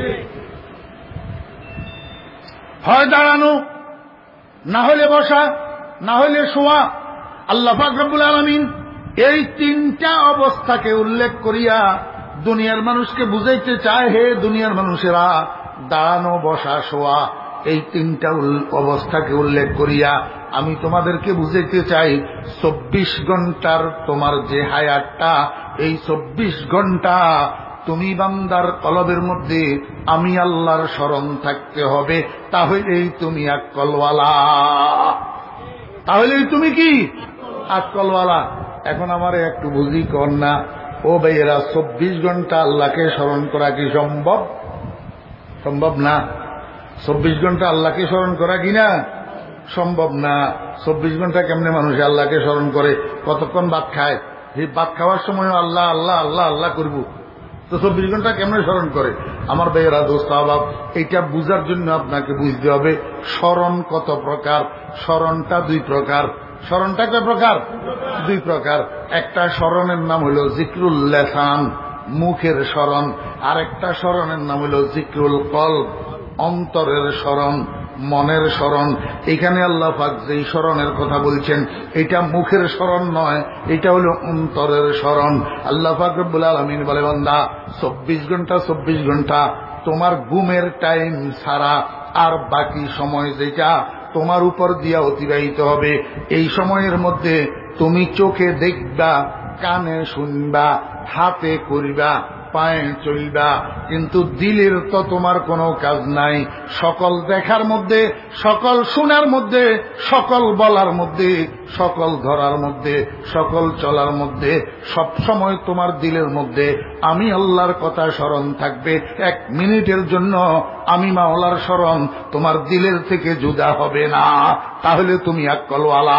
হয় দাঁড়ানো, না হইলে বসা, না হইলে শোয়া। আল্লাহ পাক রব্বুল আলামিন এই 3টা অবস্থাকে উল্লেখ করিয়া দুনিয়ার মানুষকে বুঝাইতে চায়, হে দুনিয়ার মানুষেরা, দাঁড়ানো, বসা, শোয়া, এই 3টা অবস্থাকে উল্লেখ করিয়া আমি তোমাদেরকে বুঝাইতে চাই 24 ঘন্টার তোমার যে হায়াতটা, এই 24 ঘন্টা তুমি বান্দার কলবের মধ্যে আমি আল্লাহর স্মরণ থাকতে হবে। তাহলেই তুমি আকলওয়ালা, তাহলেই তুমি কি আকলওয়ালা। এখন আমারে একটু বুঝি কর না, ও ভাইয়েরা, 24 ঘন্টা আল্লাহকে স্মরণ করা কি সম্ভব? সম্ভব না। 24 ঘন্টা আল্লাহকে স্মরণ করা কি না? সম্ভব না। 24 ঘন্টা কেমনে মানুষ আল্লাহকে স্মরণ করে? কতক্ষণ ভাত খায়, এই ভাত খাওয়ার সময় আল্লাহ আল্লাহ আল্লাহ আল্লাহ করবো, তো 24 ঘন্টা কেমনে স্মরণ করে? আমার ভাইয়েরা, দোস্ত আহবাব, এইটা বুঝার জন্য আপনাকে বুঝতে হবে স্মরণ কত প্রকার। স্মরণটা 2 প্রকার। স্মরণটা কয় প্রকার? 2 প্রকার। একটা স্মরণের নাম হল জিক্রুল লিসান, মুখের স্মরণ। আর একটা স্মরণের নাম হল জিক্রুল কলব, অন্তরের স্মরণ, মনের স্মরণ। এখানে আল্লাহ পাক যেই স্মরণের কথা বলছেন, এটা মুখের স্মরণ নয়, এটা হল অন্তরের স্মরণ। আল্লাহ পাক রব্বুল আলামিন বলে, বান্দা, 24 ঘন্টা 24 ঘন্টা তোমার ঘুমের টাইম ছাড়া আর বাকি সময় যেটা তোমার উপর দিয়া অতিবাহিত হবে, এই সময়ের মধ্যে তুমি চোখে দেখবা, কানে শুনবা, হাতে করিবা, পায়ে চলবা, কিন্তু দিলের তো তোমার কোনো কাজ নাই। সকল দেখার মধ্যে, সকল শোনার মধ্যে, সকল বলার মধ্যে, সকল ধরার মধ্যে, সকল চলার মধ্যে সব সময় তোমার দিলের মধ্যে আমি আল্লাহর কথা স্মরণ থাকবে। 1 মিনিটের জন্য আমি মাওলার স্মরণ তোমার দিলের থেকে জুদা হবে না, তাহলে তুমি আকলওয়ালা।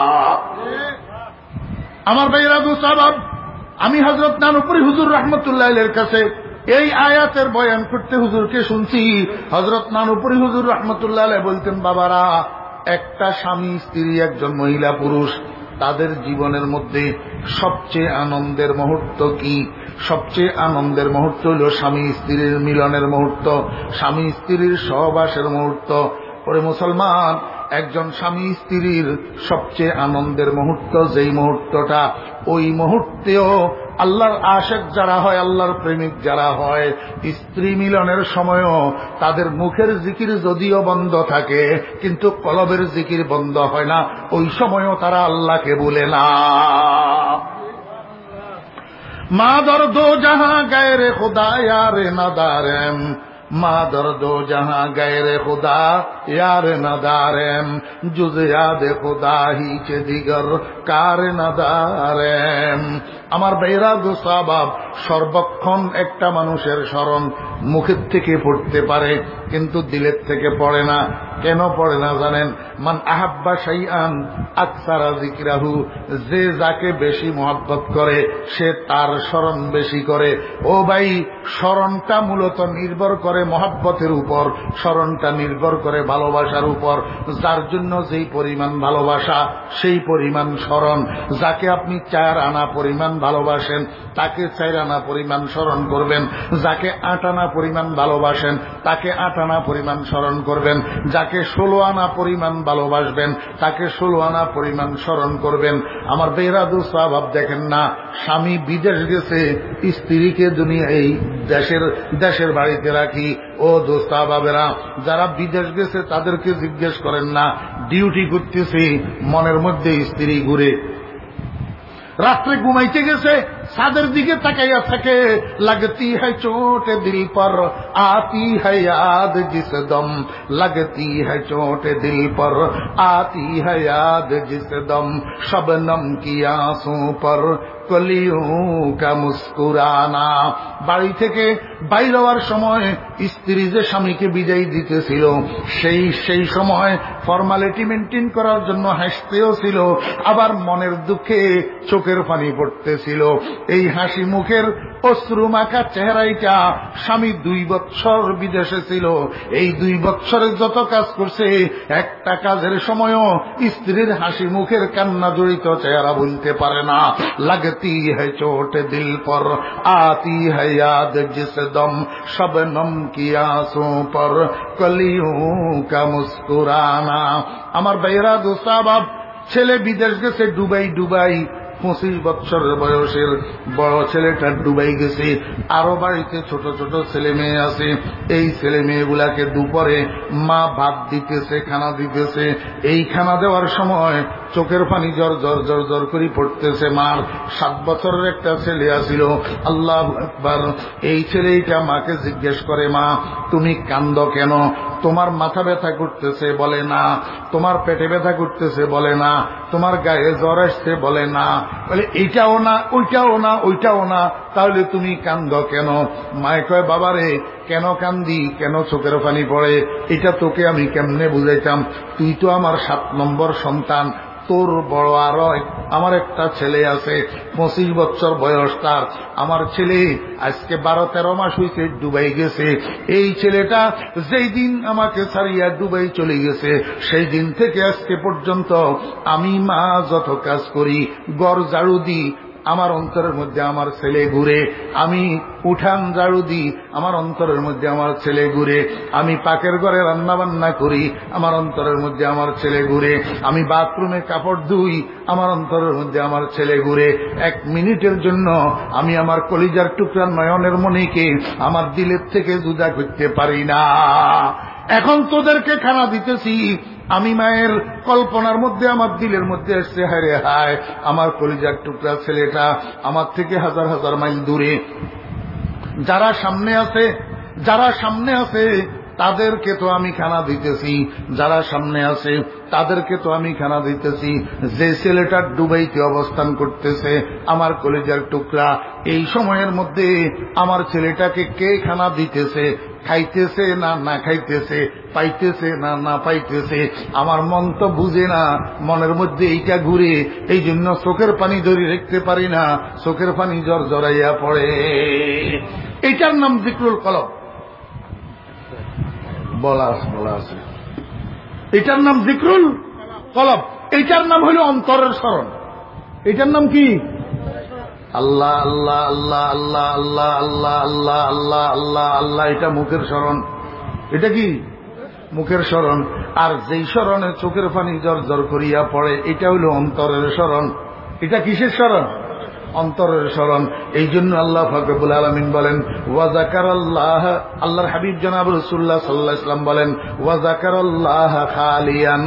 আমার ভাইরা দুসাবাব, আমি হযরত নানুপুরি হুজুর রাহমাতুল্লাহ আলাইহির কাছে এই আয়াতের বয়ান করতে হুজুরকে শুনছি। হযরত নানুপুরি হুজুর রাহমাতুল্লাহ আলাইহি বলতেন, বাবারা, একটা স্বামী স্ত্রী, একজন মহিলা পুরুষ, তাদের জীবনের মধ্যে সবচেয়ে আনন্দের মুহূর্ত কি? সবচেয়ে আনন্দের মুহূর্ত হল স্বামী স্ত্রীর মিলনের মুহূর্ত, স্বামী স্ত্রীর সহবাসের মুহূর্ত। পরে মুসলমান, একজন স্বামী স্ত্রীর সবচেয়ে আনন্দের মুহূর্ত যেই মুহূর্তটা, ওই মুহূর্তেও আল্লাহর আশিক যারা হয়, আল্লাহর প্রেমিক যারা হয়, স্ত্রী মিলনের সময়ও তাদের মুখের জিকির যদিও বন্ধ থাকে, কিন্তু কলবের জিকির বন্ধ হয় না। ওই সময়ও তারা আল্লাহকে বলে না। মা দর্দো জাহা গায়রে খুদা ইয়ারে নাদারেম, মা দর্দো জাহা গায়রে খুদা ইয়ারে নাদারেম, জুজ ইয়াদে খুদা হি কে দিগর কার নাদারেম। আমার ভাইরা দুসাবাব, সর্বক্ষণ একটা মানুষের স্মরণ মুখের থেকে পড়তে পারে, কিন্তু দিলের থেকে পড়ে না। কেন পড়ে না জানেন? মান আহাব্বা শাইআন আকসারা যিকরাহু, যে যাকে বেশি মহব্বত করে সে তার স্মরণ বেশি করে। ও ভাই, স্মরণটা মূলত নির্ভর করে মহব্বতের উপর, স্মরণটা নির্ভর করে ভালোবাসার উপর। যার জন্য যেই পরিমাণ ভালোবাসা সেই পরিমাণ স্মরণ। যাকে আপনি 4 আনা পরিমাণ ভালোবাসেন তাকে 4 আনা পরিমাণ স্মরণ করবেন, যাকে 8 আনা পরিমাণ ভালোবাসেন তাকে 8 আনা পরিমাণ স্মরণ করবেন, যাকে 16 আনা পরিমাণ ভালোবাসবেন তাকে 16 আনা পরিমাণ স্মরণ করবেন। আমার বেহরাদু সাহাব দেখেন না, স্বামী বিদেশ গেছে, স্ত্রীকে দুনিয়া এই দেশের বাড়িতে রাখি। ও দোস্তা বাবেরা, যারা বিদেশ গেছে তাদেরকে জিজ্ঞেস করেন না, ডিউটি করতেছে, মনের মধ্যে স্ত্রী ঘুরে। রাত্রে ঘুমাইতে গেছে, ছাদের দিকে তাকাইয়া থাকে, লাগতি है चोट दिल पर आती है याद जिस दम, लगती है चोट दिल पर आती है याद जिस दम, शबनम की आंसू पर কলিও কা মুস্কুরানা। বাড়ি থেকে বাইর হওয়ার সময় স্ত্রী যে স্বামীকে বিদায় দিতেছিল, সেই সময় ফর্মালিটি মেনটেন করার জন্য হাসতেও ছিল, আবার মনের দুঃখে চোখের পানি পড়তেছিল। এই হাসি মুখের অশ্রু মাখা চেহারাইটা স্বামী 2 বৎসর বিদেশে ছিল। এই 2 বৎসরে যত কাজ করছে, একটা কাজের সময়ও স্ত্রীর হাসি মুখের কান্না জড়িত চেহারা বলতে পারে না। लगती है चोट दिल पर आती है याद जिस दम, शबनम की आंसू पर कलियों का मुस्कुराना। আমার ভাইরা দোস্তাবাব, ছেলে বিদেশ গেছে ডুবাই, 25 বছরের বয়সের বড় ছেলেটা ডুবাই গেছে। আরো বাড়িতে ছোট ছোট ছেলে মেয়ে আছে। এই ছেলে মেয়েগুলাকে দুপুরে মা ভাত দিতেছে, খানা দিতেছে। এই খানা দেওয়ার সময় চোখের পানি জর জর জর জর করে পড়তেছে মার। 7 বছরের একটা ছেলে আসিল। আল্লাহু আকবার। এই ছেলেটা মাকে জিজ্ঞেস করে, মা তুমি কান্দ কেন? তোমার মাথা ব্যথা করতেছে? বলে না। তোমার পেটে ব্যথা করতেছে? বলে না। তোমার গায়ে জ্বর আসছে? বলে না। বলে এইটাও না, ওইটাও না, ওইটাও না, তাহলে তুমি কান্দ কেন? মায়ে কয়, বাবারে কেন কান্দি, কেন চোখের পানি পড়ে, এটা তোকে আমি কেমনে বুঝাইতাম? তুই তো আমার 7 নম্বর সন্তান, তোর বড় আরো আমার একটা ছেলে আছে, 25 বছর বয়স তার। আমার ছেলে আজকে 12-13 মাস হইতে ডুবাই গেছে। এই ছেলেটা যেই দিন আমাকে ছাড়িয়া ডুবাই চলে গেছে, সেই দিন থেকে আজকে পর্যন্ত আমি মা যত কাজ করি, ঘর ঝাড়ু দিই, আমার অন্তরের মধ্যে আমার ছেলে ঘুরে। আমি উঠান ঝাড়ু দিই, আমার অন্তরের মধ্যে আমার ছেলে ঘুরে। আমি পাকের ঘরে রান্না বান্না করি, আমার অন্তরের মধ্যে আমার ছেলে ঘুরে। আমি বাথরুমে কাপড় ধুই, আমার অন্তরের মধ্যে আমার ছেলে ঘুরে। 1 মিনিটের জন্য আমি আমার কলিজার টুকরা নয়নের মনিকে আমার দিলের থেকে জুদা করতে পারি না। এখন তোদেরকে খানা দিতেছি, আমি মায়ের কল্পনার মধ্যে আমার দিলের মধ্যে এসছে, হায় রে হায়, আমার কলিজার টুকরা ছেলেটা আমার থেকে 1000 মাইল দূরে। যারা সামনে আছে তাদেরকে তো আমি খানা দিতেছি, যারা সামনে আছে তাদেরকে তো আমি খানা দিতেছি। যে ছেলেটা দুবাইতে অবস্থান করতেছে, আমার কলিজার টুকরা, এই সময়ের মধ্যে আমার ছেলেটাকে কে খানা দিতেছে, খাইতেছে না না খাইতেছে, পাইতেছে না না পাইতেছে, আমার মন তো বুঝে না, মনের মধ্যে এইটা ঘুরে, এই জন্য চোখের পানি ধরে রাখতে পারি না, চোখের পানি জড়াইয়া পড়ে। এটার নাম যিকরুল কলব। বলা আছে এটার নাম যিকরুল কলব, এটার নাম হলো অন্তরের স্মরণ। এটার নাম কি? আল্লাহ আল্লাহ আল্লাহ আল্লাহ আল্লাহ আল্লাহ আল্লাহ আল্লাহ আল্লাহ আল্লাহ। এটা মুখের স্মরণ। এটা কি? মুখের স্মরণ। আর যেই স্মরণে চোখের পানি জর করিয়া পড়ে, এটা হলো অন্তরের স্মরণ। এটা কিসের স্মরণ? অন্তরের স্মরণ। এই জন্য আল্লাহ পাক রব্বুল আলামিন বলেন ওয়াজাকারাল্লাহ, আল্লাহর হাবিব জনাব রাসূলুল্লাহ সাল্লাল্লাহু আলাইহি ওয়াসাল্লাম বলেন ওয়াজাকারাল্লাহ খালিয়ান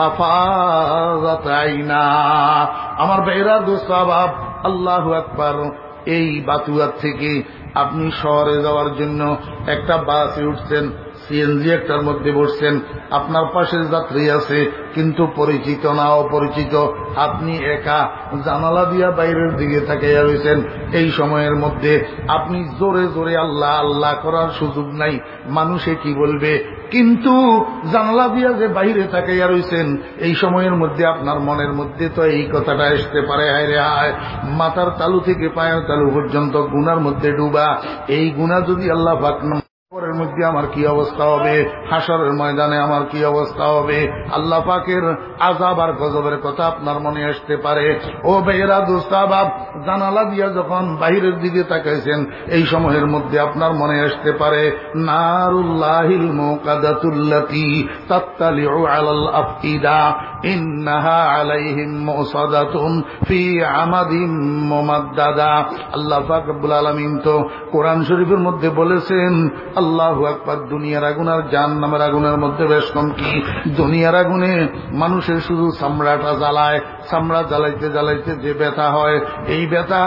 ফাফাযাত আইনা। আমার ভাইরা দোস্ত আহবাব, আল্লাহু আকবার। এই বাতুয়ার থেকে আপনি শহরে যাওয়ার জন্য একটা বাসে উঠছেন, সিএনজি একটার মধ্যে বসছেন, আপনার পাশে যাত্রী আছে কিন্তু পরিচিত না অপরিচিত, আপনি একা জানালা দিয়া বাইরের দিকে তাকাইয়া রয়েছেন। এই সময়ের মধ্যে আপনি জোরে জোরে আল্লাহ আল্লাহ করার সুযোগ নাই, মানুষে কি বলবে, কিন্তু জানালা দিয়া যে বাইরে তাকাইয়া রয়েছেন, এই সময়ের মধ্যে আপনার মনের মধ্যে তো এই কথাটা আসতে পারে, হায় রে হায়, মাথার তালু থেকে পায়ের তালু পর্যন্ত গুনার মধ্যে ডুবা, এই গুনাহ যদি আল্লাহ পাক পরের মধ্যে আমার কি অবস্থা হবে, হাসরের ময়দানে আমার কি অবস্থা হবে, আল্লাহ পাকের আযাব আর গজবের কথা আপনার মনে আসতে পারে। ও ভাইয়েরা দোস্ত আহবাব, জানালা দিয়া যখন বাইরের দিকে তাকাইছেন, এই সময়ের মধ্যে আপনার মনে আসতে পারে নারুল্লাহিল মুকাদাতুল্লাতী তাত্তালিউ আলাল আফইদা ইন্নাহা আলাইহিম মুসাদাতুন ফি আমাদিম মুমাদ্দাদা। আল্লাহ পাক রব্বুল আলামিন তো কোরআন শরীফের মধ্যে বলেছেন, আল্লাহু আকবার, দুনিয়ার আগুন আর জাহান্নামের আগুনের মধ্যে বেশ কম কি। দুনিয়ার আগুনে মানুষের শুধু চামড়াটা জ্বালায়, চামড়া জ্বালাইতে জ্বালাইতে যে ব্যথা হয়, এই ব্যথা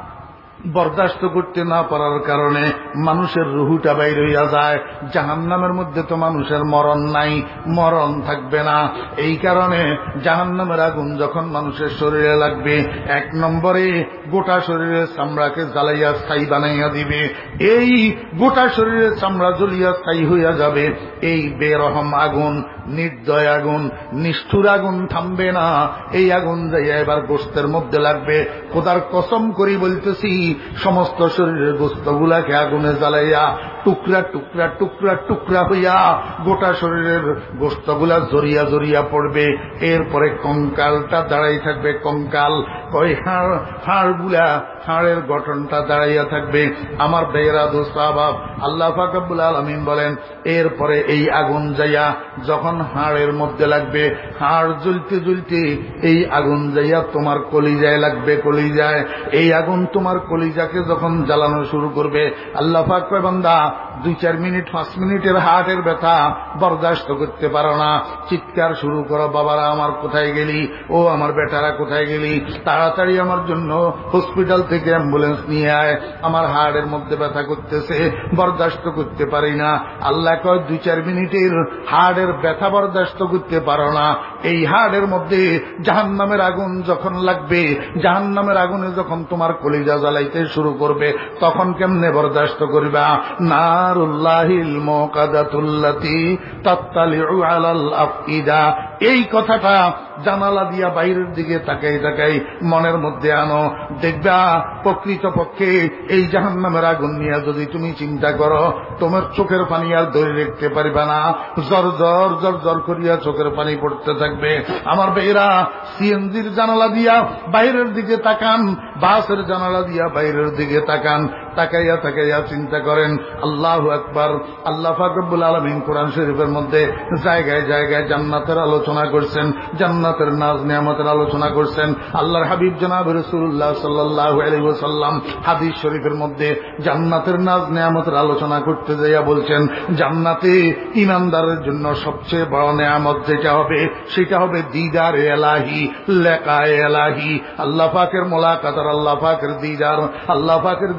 বরদাস্ত করতে না পারার কারণে মানুষের রুহুটা বাইর হইয়া যায়। জাহান্নামের মধ্যে তো মানুষের মরণ নাই, মরণ থাকবে না। এই কারণে জাহান্নামের আগুন যখন মানুষের শরীরে লাগবে, এক নম্বরে গোটা শরীরের চামড়াকে জ্বালাইয়া স্থায়ী বানাইয়া দিবে। এই গোটা শরীরের চামড়া জ্বলিয়া স্থায়ী হইয়া যাবে। এই বেরহম আগুন, নির্দয় আগুন, নিষ্ঠুর আগুন থামবে না। এই আগুন যাইয়া এবার গোশতের মধ্যে লাগবে। খোদার কসম করি বলতেছি, সমস্ত শরীরের গোশতগুলাকে আগুনে জ্বালাইয়া টুকরা টুকরা টুকরা টুকরা হইয়া গোটা শরীরের গোশতগুলা জড়িয়া জড়িয়া পড়বে। এরপরে কঙ্কালটা দাঁড়াই থাকবে, কঙ্কাল কয় হাড়গুলা, হাড়ের গঠনটা দাঁড়াইয়া থাকবে। আমার ভাইয়েরা দোস্ত আহবাব, আল্লাহ পাক রব্বুল আলামিন বলেন এরপরে এই আগুন যাইয়া যখন হাড়ের মধ্যে লাগবে, হাড় জ্বলতে জ্বলতে এই আগুন যাইয়া তোমার কলিজায় লাগবে, কলিজায়। এই আগুন তোমার কলিজাকে যখন জ্বালানো শুরু করবে, আল্লাহ পাক কয় বান্দা 2-4 মিনিট 5 মিনিটের হার্টের ব্যথা বরদাস্ত করতে পারো না, চিৎকার শুরু করো, বাবারা আমার কোথায় গেলি, ও আমার বেটারা কোথায় গেলি, তাড়াতাড়ি আমার জন্য হসপিটাল থেকে অ্যাম্বুলেন্স নিয়ে আয়, আমার হার্টের মধ্যে ব্যথা করতেছে, বরদাস্ত করতে পারি না। আল্লাহ কয় 2-4 মিনিটের হার্টের ব্যথা বরদাস্ত করতে পারো না, এই হার্টের মধ্যে জাহান্নামের আগুন যখন লাগবে, জাহান্নামের আগুনে যখন তোমার কলিজা জ্বালাইতে শুরু করবে, তখন কেমনে বরদাস্ত করবা? নারুল্লাহিল মুকাদাতুল্লাতী তাত্তালিউ আলাল আফইদা। এই কথাটা জানালা দিয়া বাইরের দিকে তাকাই তাকাই মনের মধ্যে আনো, দেখবা প্রকৃতপক্ষে এই জাহান্নামের আগুন নিয়ে যদি তুমি চিন্তা করো, তোমার চোখের পানি আর ধরে রাখতে পারবে না, জর জর জর জর করিয়া চোখের পানি পড়তে থাকবে। আমার ভাইরা, সিএনজির জানালা দিয়া বাইরের দিকে তাকান, বাসের জানালা দিয়া বাইরের দিকে তাকান, তাকাইয়া তাকাইয়া চিন্তা করেন। আল্লাহু আকবার। আল্লাহ পাক রব্বুল আলামিন কোরআন শরীফের মধ্যে জায়গায় জায়গায় জান্নাতের আলোচনা করছেন, জান্নাতের নাজ নিয়ামতের আলোচনা করছেন। আল্লাহর হাবিব জনাব রাসূলুল্লাহ সাল্লাল্লাহু আলাইহি ওয়াসাল্লাম হাদিস শরীফের মধ্যে জান্নাতের নাজ নিয়ামতের আলোচনা করতে যাইয়া বলছেন, জান্নাতে ঈমানদারের জন্য সবচেয়ে বড় নিয়ামত যেটা হবে, সেটা হবে দিদার এলাহি, লেকায়ে এলাহি, আল্লাহ পাকের মোলাকাত আর আল্লাহ পাকের দিদার। আল্লাহ পাকের দিদারের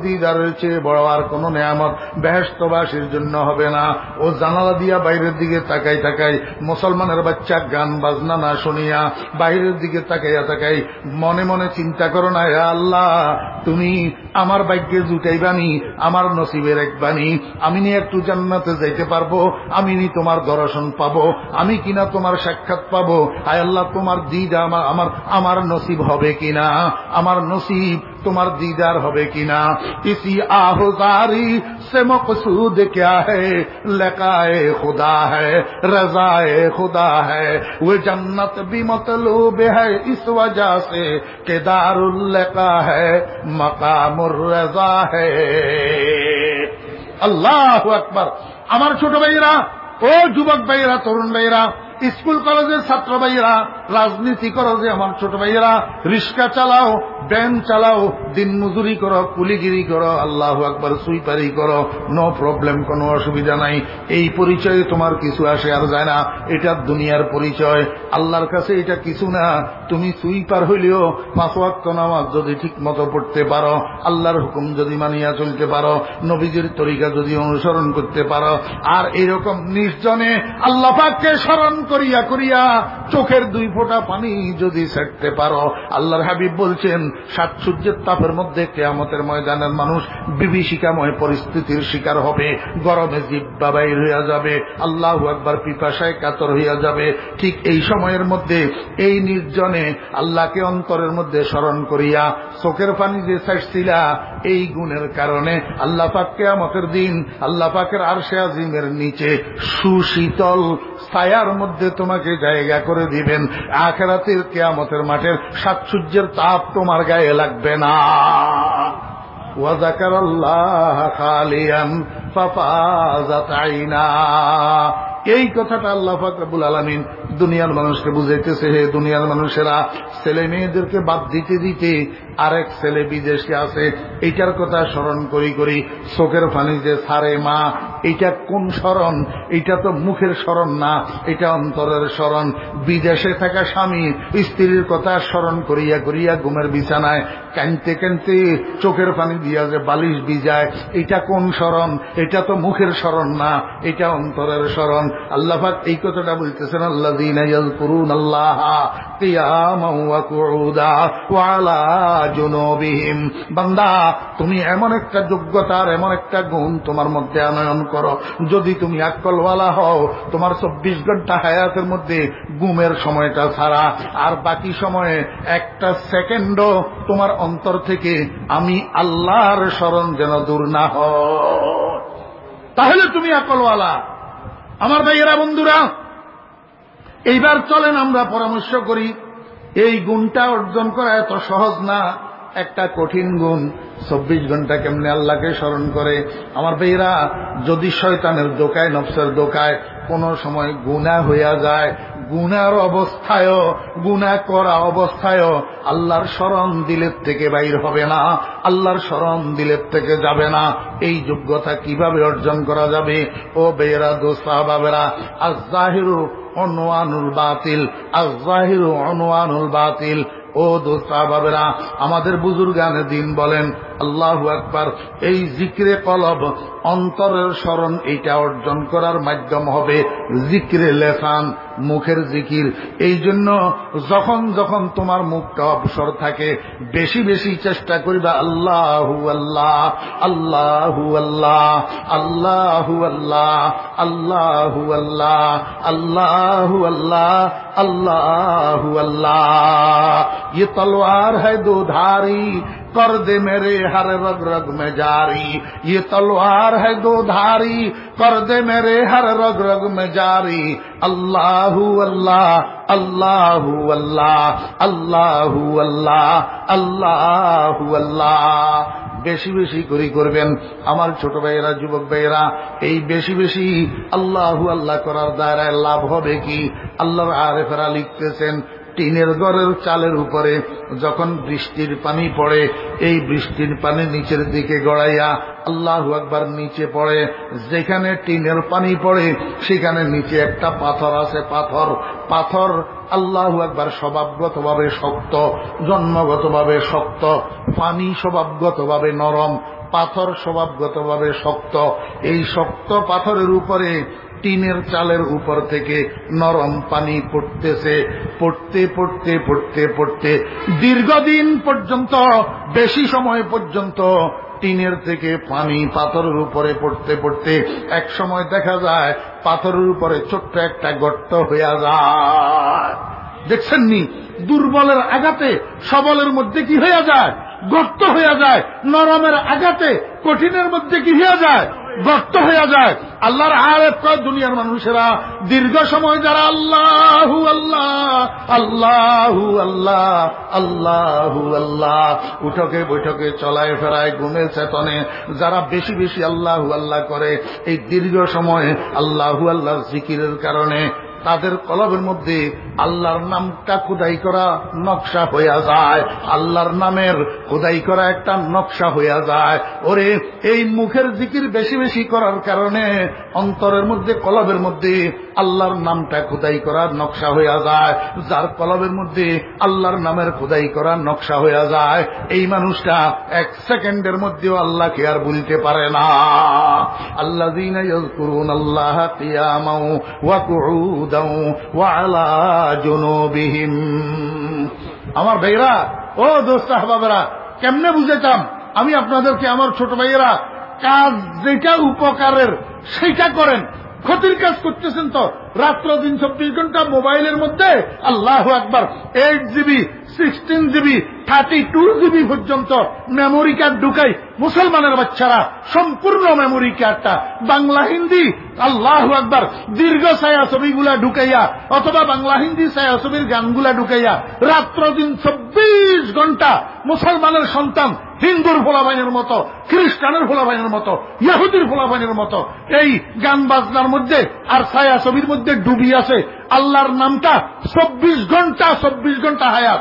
কবরের চেয়ে বড় আর কোন নেয়ামত বেহেশতবাসীর জন্য হবে না। ও জানালা দিয়া বাইরের দিকে তাকাই তাকাই, মুসলমানের বাচ্চা গান বাজনা না শুনিয়া বাইরের দিকে তাকাইয়া তাকাই মনে মনে চিন্তা করো না, হে আল্লাহ তুমি আমার ভাগ্যে জুটাইবানি, আমার নসিবের একবানি, আমি নি একটু জান্নাতে যাইতে পারবো, আমি নি তোমার দর্শন পাবো, আমি কিনা তোমার সাক্ষাৎ পাবো। আয় আল্লাহ তোমার দিদার আমার নসিব হবে কিনা, আমার নসিব তোমার দিদার হবে কিনা। ইসি আহজারি সে মকসুদ ক্যা है, लकाए खुदा है, रजाए खुदा है, वो जन्नत भी मतलूब है इस वजह से कि दारुल लका है, मकामुर रजा है। আল্লাহু আকবার। আমার ছোট ভাইরা, ও যুবক ভাইরা, তরুণ ভাইরা, স্কুল কলেজের ছাত্র ভাইরা, রাজনীতি করো যে আমার ছোট ভাইরা, রিক্সা চালাও, ভ্যান চালাও, দিন মজুরি করো, কুলিগিরি করো, আল্লাহু আকবার, সুইপারি করো, নো প্রবলেম, কোনো অসুবিধা নাই। এই পরিচয়ে তোমার কিছু আসে আর যায় না, এটা দুনিয়ার পরিচয়। আল্লাহর কাছে এটা কিছু না। তুমি সুইপার হইলেও 5 ওয়াক্ত নামাজ যদি ঠিক মতো পড়তে পারো, আল্লাহর হুকুম যদি মানিয়া চলতে পারো, নবীজির তরিকা যদি অনুসরণ করতে পারো, আর এরকম নির্জনে আল্লাহ পাককে স্মরণ করিয়া করিয়া চোখের 2 ফোঁটা পানি যদি ছাড়তে পারো, আল্লাহর হাবিব বলছেন 7 সূর্যের তাপের মধ্যে কিয়ামতের ময়দানের মানুষ বিভীষিকাময় পরিস্থিতির শিকার হবে, গরমে জিহ্বা বাইর হইয়া যাবে, আল্লাহু আকবার, পিপাসায় কাতর হইয়া যাবে। ঠিক এই সময়ের মধ্যে এই নির্জনে আল্লাহকে অন্তরের মধ্যে স্মরণ করিয়া চোখের পানি যে ছাড়ছিলা, এই গুণের কারণে আল্লাহ পাক কিয়ামতের দিন আল্লাহ পাকের আরশে আজিমের নিচে সুশীতল ছায়ার মধ্যে তোমাকে জায়গা করে দিবেন। আখিরাতের কিয়ামতের মাঠের 7 সূর্যের তাপ তোমার গায়ে লাগবে না। ওয়া যাকারাল্লাহ খালিয়ান ফাফাযাত আইনা। এই কথাটা আল্লাহ পাক রব্বুল আলামিন দুনিয়ার মানুষকে বুঝাইতেছে, হে দুনিয়ার মানুষেরা, ছেলে মেয়েদেরকে বাদ দিতে দিতে আরেক ছেলে বিদেশে আছে, এইটার কথা স্মরণ করি করি চোখের পানি যে ছাড়ে মা, এইটা কোন স্মরণ? এইটা তো মুখের স্মরণ না, এটা অন্তরের স্মরণ। বিদেশে থাকা স্বামী স্ত্রীর কথা স্মরণ করিয়া করিয়া ঘুমের বিছানায় কাঁদতে কাঁদতে চোখের পানি দিয়া যে বালিশ ভিজায়, এটা কোন স্মরণ? এটা তো মুখের স্মরণ না, এটা অন্তরের স্মরণ। আল্লাহ পাক এই কথাটা বলতেছেন, আল্লাযীনা ইয়াযকুরুনাল্লাহা কিয়ামান ওয়া কুউদা ওয়া আলা জুনুবিহিম। বান্দা, তুমি এমন একটা যোগ্যতার এমন একটা গুণ তোমার মধ্যে আনয়ন করো, যদি তুমি আকলওয়ালা হও, তোমার 24 ঘন্টা হায়াতের মধ্যে ঘুমের সময়টা ছাড়া আর বাকি সময়ে একটা সেকেন্ডও তোমার অন্তর থেকে আমি আল্লাহর স্মরণ যেন দূর না হয়, তাহলে তুমি আকলওয়ালা। আমার ভাইয়েরা, বন্ধুরা, এইবার চলেন আমরা পরামর্শ করি। এই গুণটা অর্জন করা এত সহজ না, একটা কঠিন গুণ। 24 ঘন্টা কেমনে আল্লাহকে স্মরণ করে? আমার ভাইয়েরা, যদি শয়তানের দোকায়, নফসের দোকায় কোন সময় গুনাহ হইয়া যায়, গুনার অবস্থায়ও, গুনাহ করা অবস্থায়ও আল্লাহর স্মরণ দিলের থেকে বাইর হবে না, আল্লাহর স্মরণ দিলের থেকে যাবে না। এই যোগ্যতা কিভাবে অর্জন করা যাবে? ও বেয়েরা, দোস্ত সাহাবাবেরা, আয-যাহিরু উনওয়ানুল বাতিল, আয-যাহিরু উনওয়ানুল বাতিল। ও দোস্ত সাহাবাবেরা, আমাদের বুজুর্গানে দিন বলেন, আল্লাহু আকবার, এই জিক্রে কলব, অন্তরের স্মরণ, এইটা অর্জন করার মাধ্যম হবে জিক্রে লেসান, মুখের জিকির। এই জন্য যখন যখন তোমার মুখটা অবসর থাকে, বেশি বেশি চেষ্টা করিবা আল্লাহু আল্লাহ, আল্লাহু আল্লাহ, আল্লাহু আল্লাহ, আল্লাহু আল্লাহ, আল্লাহু আল্লাহ, আল্লাহু আল্লাহ। ये तलवार है दो धारी, कर दे मेरे हर रग रग में जारी। ये तलवार है दो धारी, कर दे मेरे हर रग रग में जारी। अल्लाहु अल्लाह, अल्लाहु अल्लाह, अल्लाहु अल्लाह, अल्लाहु अल्लाह। বেশি বেশি করে করবেন আমার ছোট ভাইয়েরা, যুবক ভাইয়েরা। এই বেশি বেশি আল্লাহু আল্লাহ করার দ্বারা লাভ হবে কি? আল্লাহর আরেফেরা লিখতেছেন, টিনের ঘরের চালের উপরে যখন বৃষ্টির পানি পড়ে, এই বৃষ্টির পানি নিচের দিকে গড়াইয়া আল্লাহু আকবার নিচে পড়ে, যেখানে টিনের পানি পড়ে সেখানে নিচে একটা পাথর আছে, পাথর আল্লাহু আকবার স্বভাবগতভাবে শক্ত, জন্মগতভাবে শক্ত, পানি স্বভাবগতভাবে নরম। পাথর স্বভাবগতভাবে শক্ত, এই শক্ত পাথরের উপরে টিনের চালের উপর থেকে নরম পানি পড়তেছে, পড়তে পড়তে পড়তে পড়তে দীর্ঘদিন পর্যন্ত, বেশি সময় পর্যন্ত টিনের থেকে পানি পাথরের উপরে পড়তে পড়তে এক সময় দেখা যায় পাথরের উপরে ছোট্ট একটা গর্ত হইয়া যায়। দেখছেননি, দুর্বলের আঘাতে সবলের মধ্যে কি হইয়া যায়? গর্ত হইয়া যায়। নরমের আঘাতে কঠিনের মধ্যে কি হইয়া যায়? গর্ত হইয়া যায়। আল্লাহর আরেফ কয় দুনিয়ার মানুষেরা দীর্ঘ সময় যারা আল্লাহু আল্লাহ আল্লাহু আল্লাহ আল্লাহু আল্লাহ উঠকে বৈঠকে চলায় ফেরায় ঘুমে চেতনে যারা বেশি বেশি আল্লাহু আল্লাহ করে, এই দীর্ঘ সময় আল্লাহু আল্লাহর জিকিরের কারণে তাদের কলবের মধ্যে আল্লাহর নামটা খোদাই করা নকশা হইয়া যায়, আল্লাহর নামের খোদাই করা একটা নকশা হইয়া যায়। ওরে এই মুখের জিকির বেশি বেশি করার কারণে অন্তরের মধ্যে কলবের মধ্যে আল্লাহর নামটা খোদাই করার নকশা হইয়া যায়। যার কলবের মধ্যে আল্লাহর নামের খোদাই করার নকশা হইয়া যায়, এই মানুষটা এক সেকেন্ডের মধ্যেও আল্লাহকে আর বলতে পারে না। আল্লাযীনা ইয়াযকুরুনাল্লাহা কিয়ামান ওয়া কুউদান ওয়া আলা জুনুবিহিম। আমার ভাইরা, ও দোস্ত আহবাবেরা, কেমনে বুঝাইতাম আমি আপনাদেরকে? আমার ছোট ভাইয়েরা, কাজ যেটা উপকারের সেইটা করেন। ক্ষতির কাজ করতেছেন তো রাত্র দিন 24 ঘন্টা মোবাইলের মধ্যে আল্লাহু আকবার 8 জিবি 16 জিবি 32 জিবি পর্যন্ত মেমোরি কার্ড ঢুকাই মুসলমানের বাচ্চারা। সম্পূর্ণ মেমোরি কার্ডটা বাংলা হিন্দি আল্লাহু আকবার দীর্ঘ ছায়াছবিগুলা ঢুকাইয়া অথবা বাংলা হিন্দি ছায়াছবির গানগুলা ঢুকাইয়া রাত্র দিন 24 ঘন্টা মুসলমানের সন্তান হিন্দুর ফোলাবাইনের মতো, খ্রিস্টানের ফোলাবাইনের মতো, ইহুদির ফোলাবাইনের মতো এই গান বাজনার মধ্যে আর ছায়াছবির মধ্যে ডুবি আছে। আল্লাহর নামটা 24 ঘন্টা হায়াত।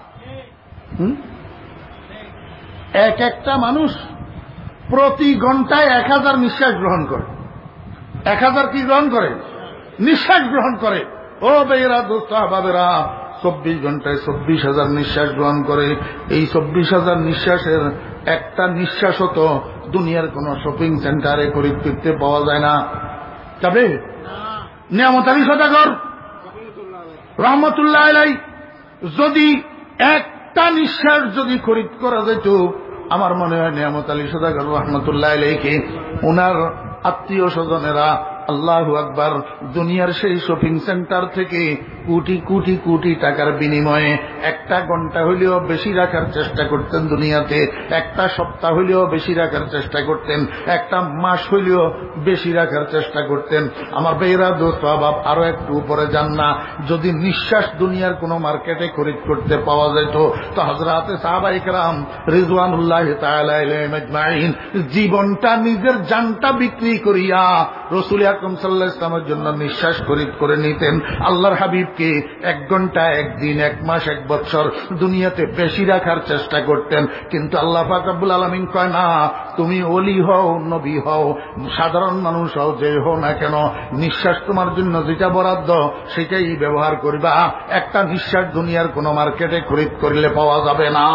এক একটা মানুষ প্রতি ঘন্টায় 1000 নিঃশ্বাস গ্রহণ করে। 1000 কি গ্রহণ করে? নিঃশ্বাস গ্রহণ করে। ও বেয়েরা, দোস্ত আহবাবেরা, 24 ঘন্টায় 24,000 নিঃশ্বাস গ্রহণ করে। এই 24,000 নিঃশ্বাসের একটা নিঃশ্বাস তো দুনিয়ার কোন শপিং সেন্টারে খরিদ করতে পাওয়া যায় না। তবে নিয়ামত আলী সওদাগর রহমতুল্লাহ আলাইহি যদি একটা নিঃশ্বাস যদি খরিদ করা যেত, আমার মনে হয় নিয়ামত আলী সওদাগর রহমতুল্লাহ আলাইহিকে ওনার আত্মীয় স্বজনেরা আল্লাহু আকবার দুনিয়ার সেই শপিং সেন্টার থেকে কোটি কোটি কোটি টাকার বিনিময়ে একটা ঘন্টা হইলেও বেশি রাখার চেষ্টা করতেন দুনিয়াতে, একটা সপ্তাহ হইলেও বেশি রাখার চেষ্টা করতেন, একটা মাস হইলেও বেশি রাখার চেষ্টা করতেন। আমার ভাইয়েরা, দোস্ত আহবাব, আরো একটু উপরে যান না, যদি নিঃশ্বাস দুনিয়ার কোন মার্কেটে খরিদ করতে পাওয়া যেত তো হযরতে সাহাবায়ে কেরাম রিজওয়ানুল্লাহ তাআলা আলাইহিম আজমাইন জীবনটা, নিজের জানটা বিক্রি করিয়া রাসূল আকরাম সাল্লাল্লাহু আলাইহি ওয়াসাল্লামের জন্য নিঃশ্বাস খরিদ করে নিতেন। আল্লাহর হাবিবকে 1 ঘন্টা, 1 দিন, 1 মাস, 1 বছর দুনিয়াতে বেশি রাখার চেষ্টা করতেন। কিন্তু আল্লাহ পাক রব্বুল আলামিন কয় না, তুমি ওলি হও, নবী হও, সাধারণ মানুষ হও, যে হও না কেন, নিঃশ্বাস তোমার জন্য যেটা বরাদ্দ সেটাই ব্যবহার করবা। একটা নিঃশ্বাস দুনিয়ার কোন মার্কেটে খরিদ করলে পাওয়া যাবে না।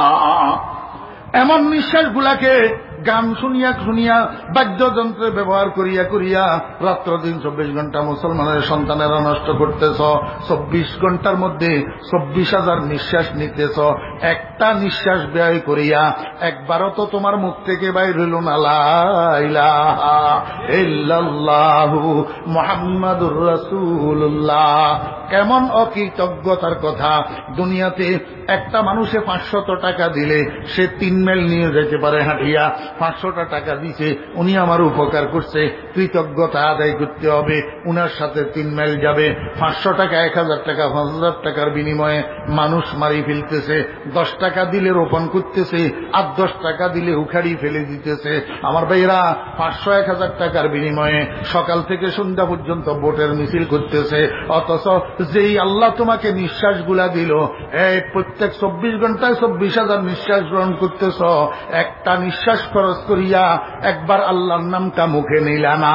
এমন নিঃশ্বাসগুলাকে গান শুনিয়া শুনিয়া বাদ্যযন্ত্রে ব্যবহার করিয়া করিয়া রাত্র দিন 24 ঘন্টা মুসলমানের সন্তানেরা নষ্ট করতেছ। 24 ঘন্টার মধ্যে 24,000 নিঃশ্বাস নিতেছ। একটা নিঃশ্বাস ব্যয় করিয়া একবারও তো তোমার মুখ থেকে বাইর হইল না লা ইলাহা ইল্লাল্লাহু মুহাম্মাদুর রাসূলুল্লাহ। কেমন অকৃতজ্ঞতার কথা! দুনিয়াতে একটা মানুষে 500 টাকা দিলে সে 3 মাইল নিয়ে যেতে পারে হাঁটিয়া। 500 টাকা দিছে, উনি আমার উপকার করছে, কৃতজ্ঞতা আদায় করতে হবে, উনার সাথে 3 মাইল যাবে। 500 টাকা, 1000 টাকা, 5000 টাকার বিনিময়ে মানুষ মারি ফেলতেছে। 10 টাকা দিলে রোপণ করতেছে, আর 10 টাকা দিলে উখাড়ি ফেলে দিতেছে। আমার ভাইরা, 500-1000 টাকার বিনিময়ে সকাল থেকে সন্ধ্যা পর্যন্ত ভোটের মিছিল করতেছে। অথচ যেই আল্লাহ তোমাকে নিঃশ্বাসগুলা দিল, এই প্রত্যেক 24 ঘন্টায় 24,000 নিঃশ্বাস গ্রহণ করতেছ, একটা নিঃশ্বাস খরচ করিয়া একবার আল্লাহর নামটা মুখে নিলা না।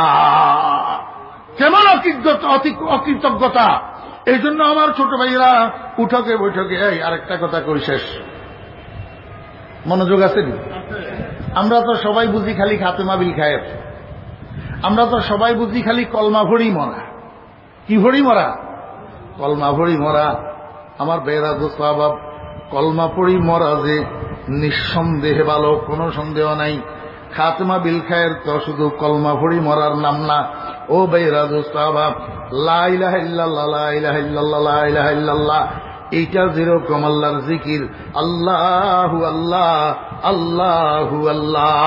কেমন অকৃতজ্ঞতা! এই জন্য আমার ছোট ভাইয়েরা, উঠকে বৈঠকে, এই আরেকটা কথা কই শেষ, মনোযোগ আছে? আমরা তো সবাই বুঝি খালি খাতেমা বিল খায়ের, আমরা তো সবাই বুঝি খালি কলমা ভরি মরা। কি ভরি মরা? কলমা ভরি মরা। আমার বেরাজ সাহাব, কলমা পড়ি মরা যে নিঃসন্দেহে ভালো, কোনো সন্দেহ নাই। খাতেমা বিল খায়ের তো শুধু কলমা ভরি মরার নাম না। ও বেরাজ সাহাব, লা ইলাহা ইল্লাল্লাহ, লা ইলাহা ইল্লাল্লাহ, লা ইলাহা ইল্লাল্লাহ, এইটা যেরকম আল্লাহর জিকির, আল্লাহু আল্লাহ, আল্লাহু আল্লাহ,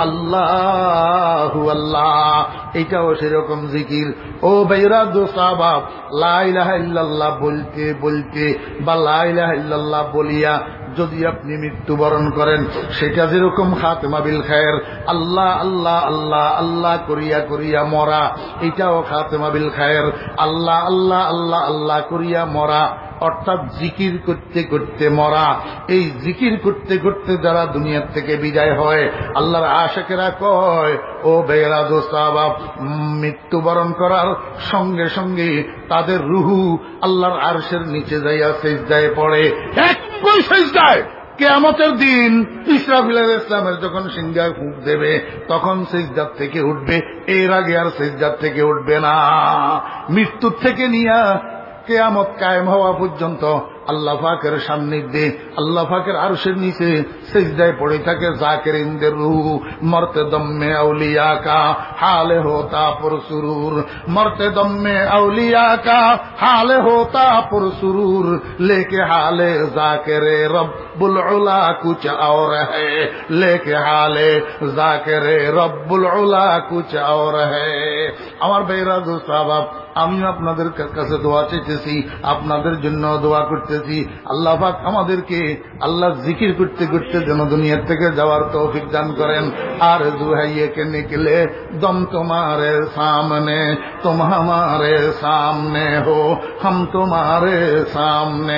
আল্লাহু আল্লাহ, এইটাও সেরকম জিকির। ও বেরাজ সাহাব, লা ইলাহা ইল্লাল্লাহ বলতে বলতে বা লা ইলাহা ইল্লাল্লাহ বলিয়া যদি আপনি মৃত্যুবরণ করেন, সেটা যেরকম খাতেমা বিল খায়ের, আল্লাহ আল্লাহ আল্লাহ আল্লাহ করিয়া করিয়া মরা, এটাও খাতেমা বিল খায়ের। আল্লাহ আল্লাহ আল্লাহ আল্লাহ করিয়া মরা অর্থাৎ জিকির করতে করতে মরা। এই জিকির করতে করতে যারা দুনিয়ার থেকে বিদায় হয়, আল্লাহর আশিকেরা কয়, ও বেরাজ সাহাব, মৃত্যুবরণ করার সঙ্গে সঙ্গে তাদের রুহু আল্লাহর আরশের নিচে যাইয়া সিজদায় পড়ে। একই সিজদায় কিয়ামতের দিন ইসরাফিল আলাইহিস ইসলামের যখন সিংহায় ফুঁক দেবে, তখন সিজদার থেকে উঠবে, এর আগে আর সিজদার থেকে উঠবে না। মৃত্যুর থেকে নিয়া কিয়ামত কায়েম হওয়া পর্যন্ত আল্লাহ পাকের সান্নিধ্যে, আল্লাহ পাকের আরশের নিচে সিজদায় পড়ে থাকে জাকিরিনদের রূহ। মরতে দম্মে আউলিয়া কা হালে হোতা পুরসুরুর, মরতে দম্মে আউলিয়া কা হালে হোতা পুরসুরুর, লেকে হালে জাকিরে রব্বুল উলা কুছ और है, लेके हाले জাকিরে রব্বুল উলা কুছ और है। আমার বেরাজ সাহাব, আমিও আপনাদের কাছে দোয়া চাইতেছি, আপনাদের জন্য দোয়া করতেছি। আল্লাহ পাক আমাদেরকে আল্লাহ জিকির করতে করতে যেন দুনিয়ার থেকে যাওয়ার তৌফিক দান করেন। আর দুহাইয়ে কে নিকলে দম তোমারে সামনে, তুম हमारे सामने हो, हम तुम्हारे सामने।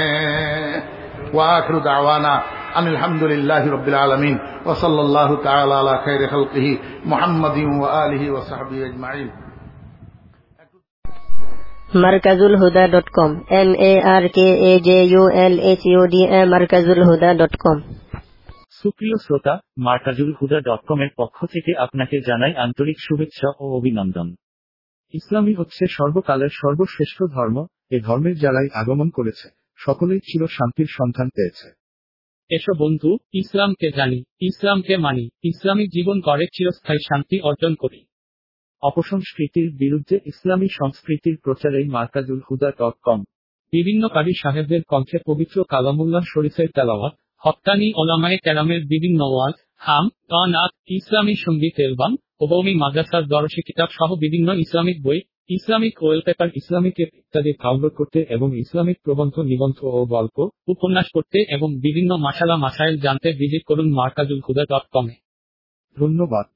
वाखिरु दावाना अनिल हम्दुलिल्लाहि रब्बिल आलमीन व सल्लल्लाहु तआला अला खैरि खल्किही मुहम्मदिन व आलिहि व सहबिहि अजमाइन। markazulhuda.com markazulhuda markazulhuda.com। সুপ্রিয় শ্রোতা, মার্কাজুল হুদা .com এর পক্ষ থেকে আপনাকে জানাই আন্তরিক শুভেচ্ছা ও অভিনন্দন। ইসলামই হচ্ছে সর্বকালের সর্বশ্রেষ্ঠ ধর্ম। এ ধর্মের যারাই আগমন করেছে, সকলেই চির শান্তির সন্ধান পেয়েছে। এসো বন্ধু, ইসলামকে জানি, ইসলামকে মানি, ইসলামিক জীবন গড়ে চিরস্থায়ী শান্তি অর্জন করি। অপসংস্কৃতির বিরুদ্ধে ইসলামী সংস্কৃতির প্রচারেই মার্কাজুল হুদা .com। বিভিন্ন কারি সাহেবদের কণ্ঠে পবিত্র কালামুল্লাহ শরীফের তেলাওয়াত, হক্কানি ওলামায়ে কেরামের বিভিন্ন ওয়াজ, হাম, গানাত, ইসলামী সঙ্গীত অ্যালবাম, কওমি মাদ্রাসার দরসি কিতাব সহ বিভিন্ন ইসলামিক বই, ইসলামিক ওয়েলপেপার, ইসলামিক এপ ইত্যাদি ডাউনলোড করতে এবং ইসলামিক প্রবন্ধ, নিবন্ধ ও গল্প, উপন্যাস পড়তে এবং বিভিন্ন মাসালা মাসাইল জানতে ভিজিট করুন markazulhuda.com-এ। ধন্যবাদ।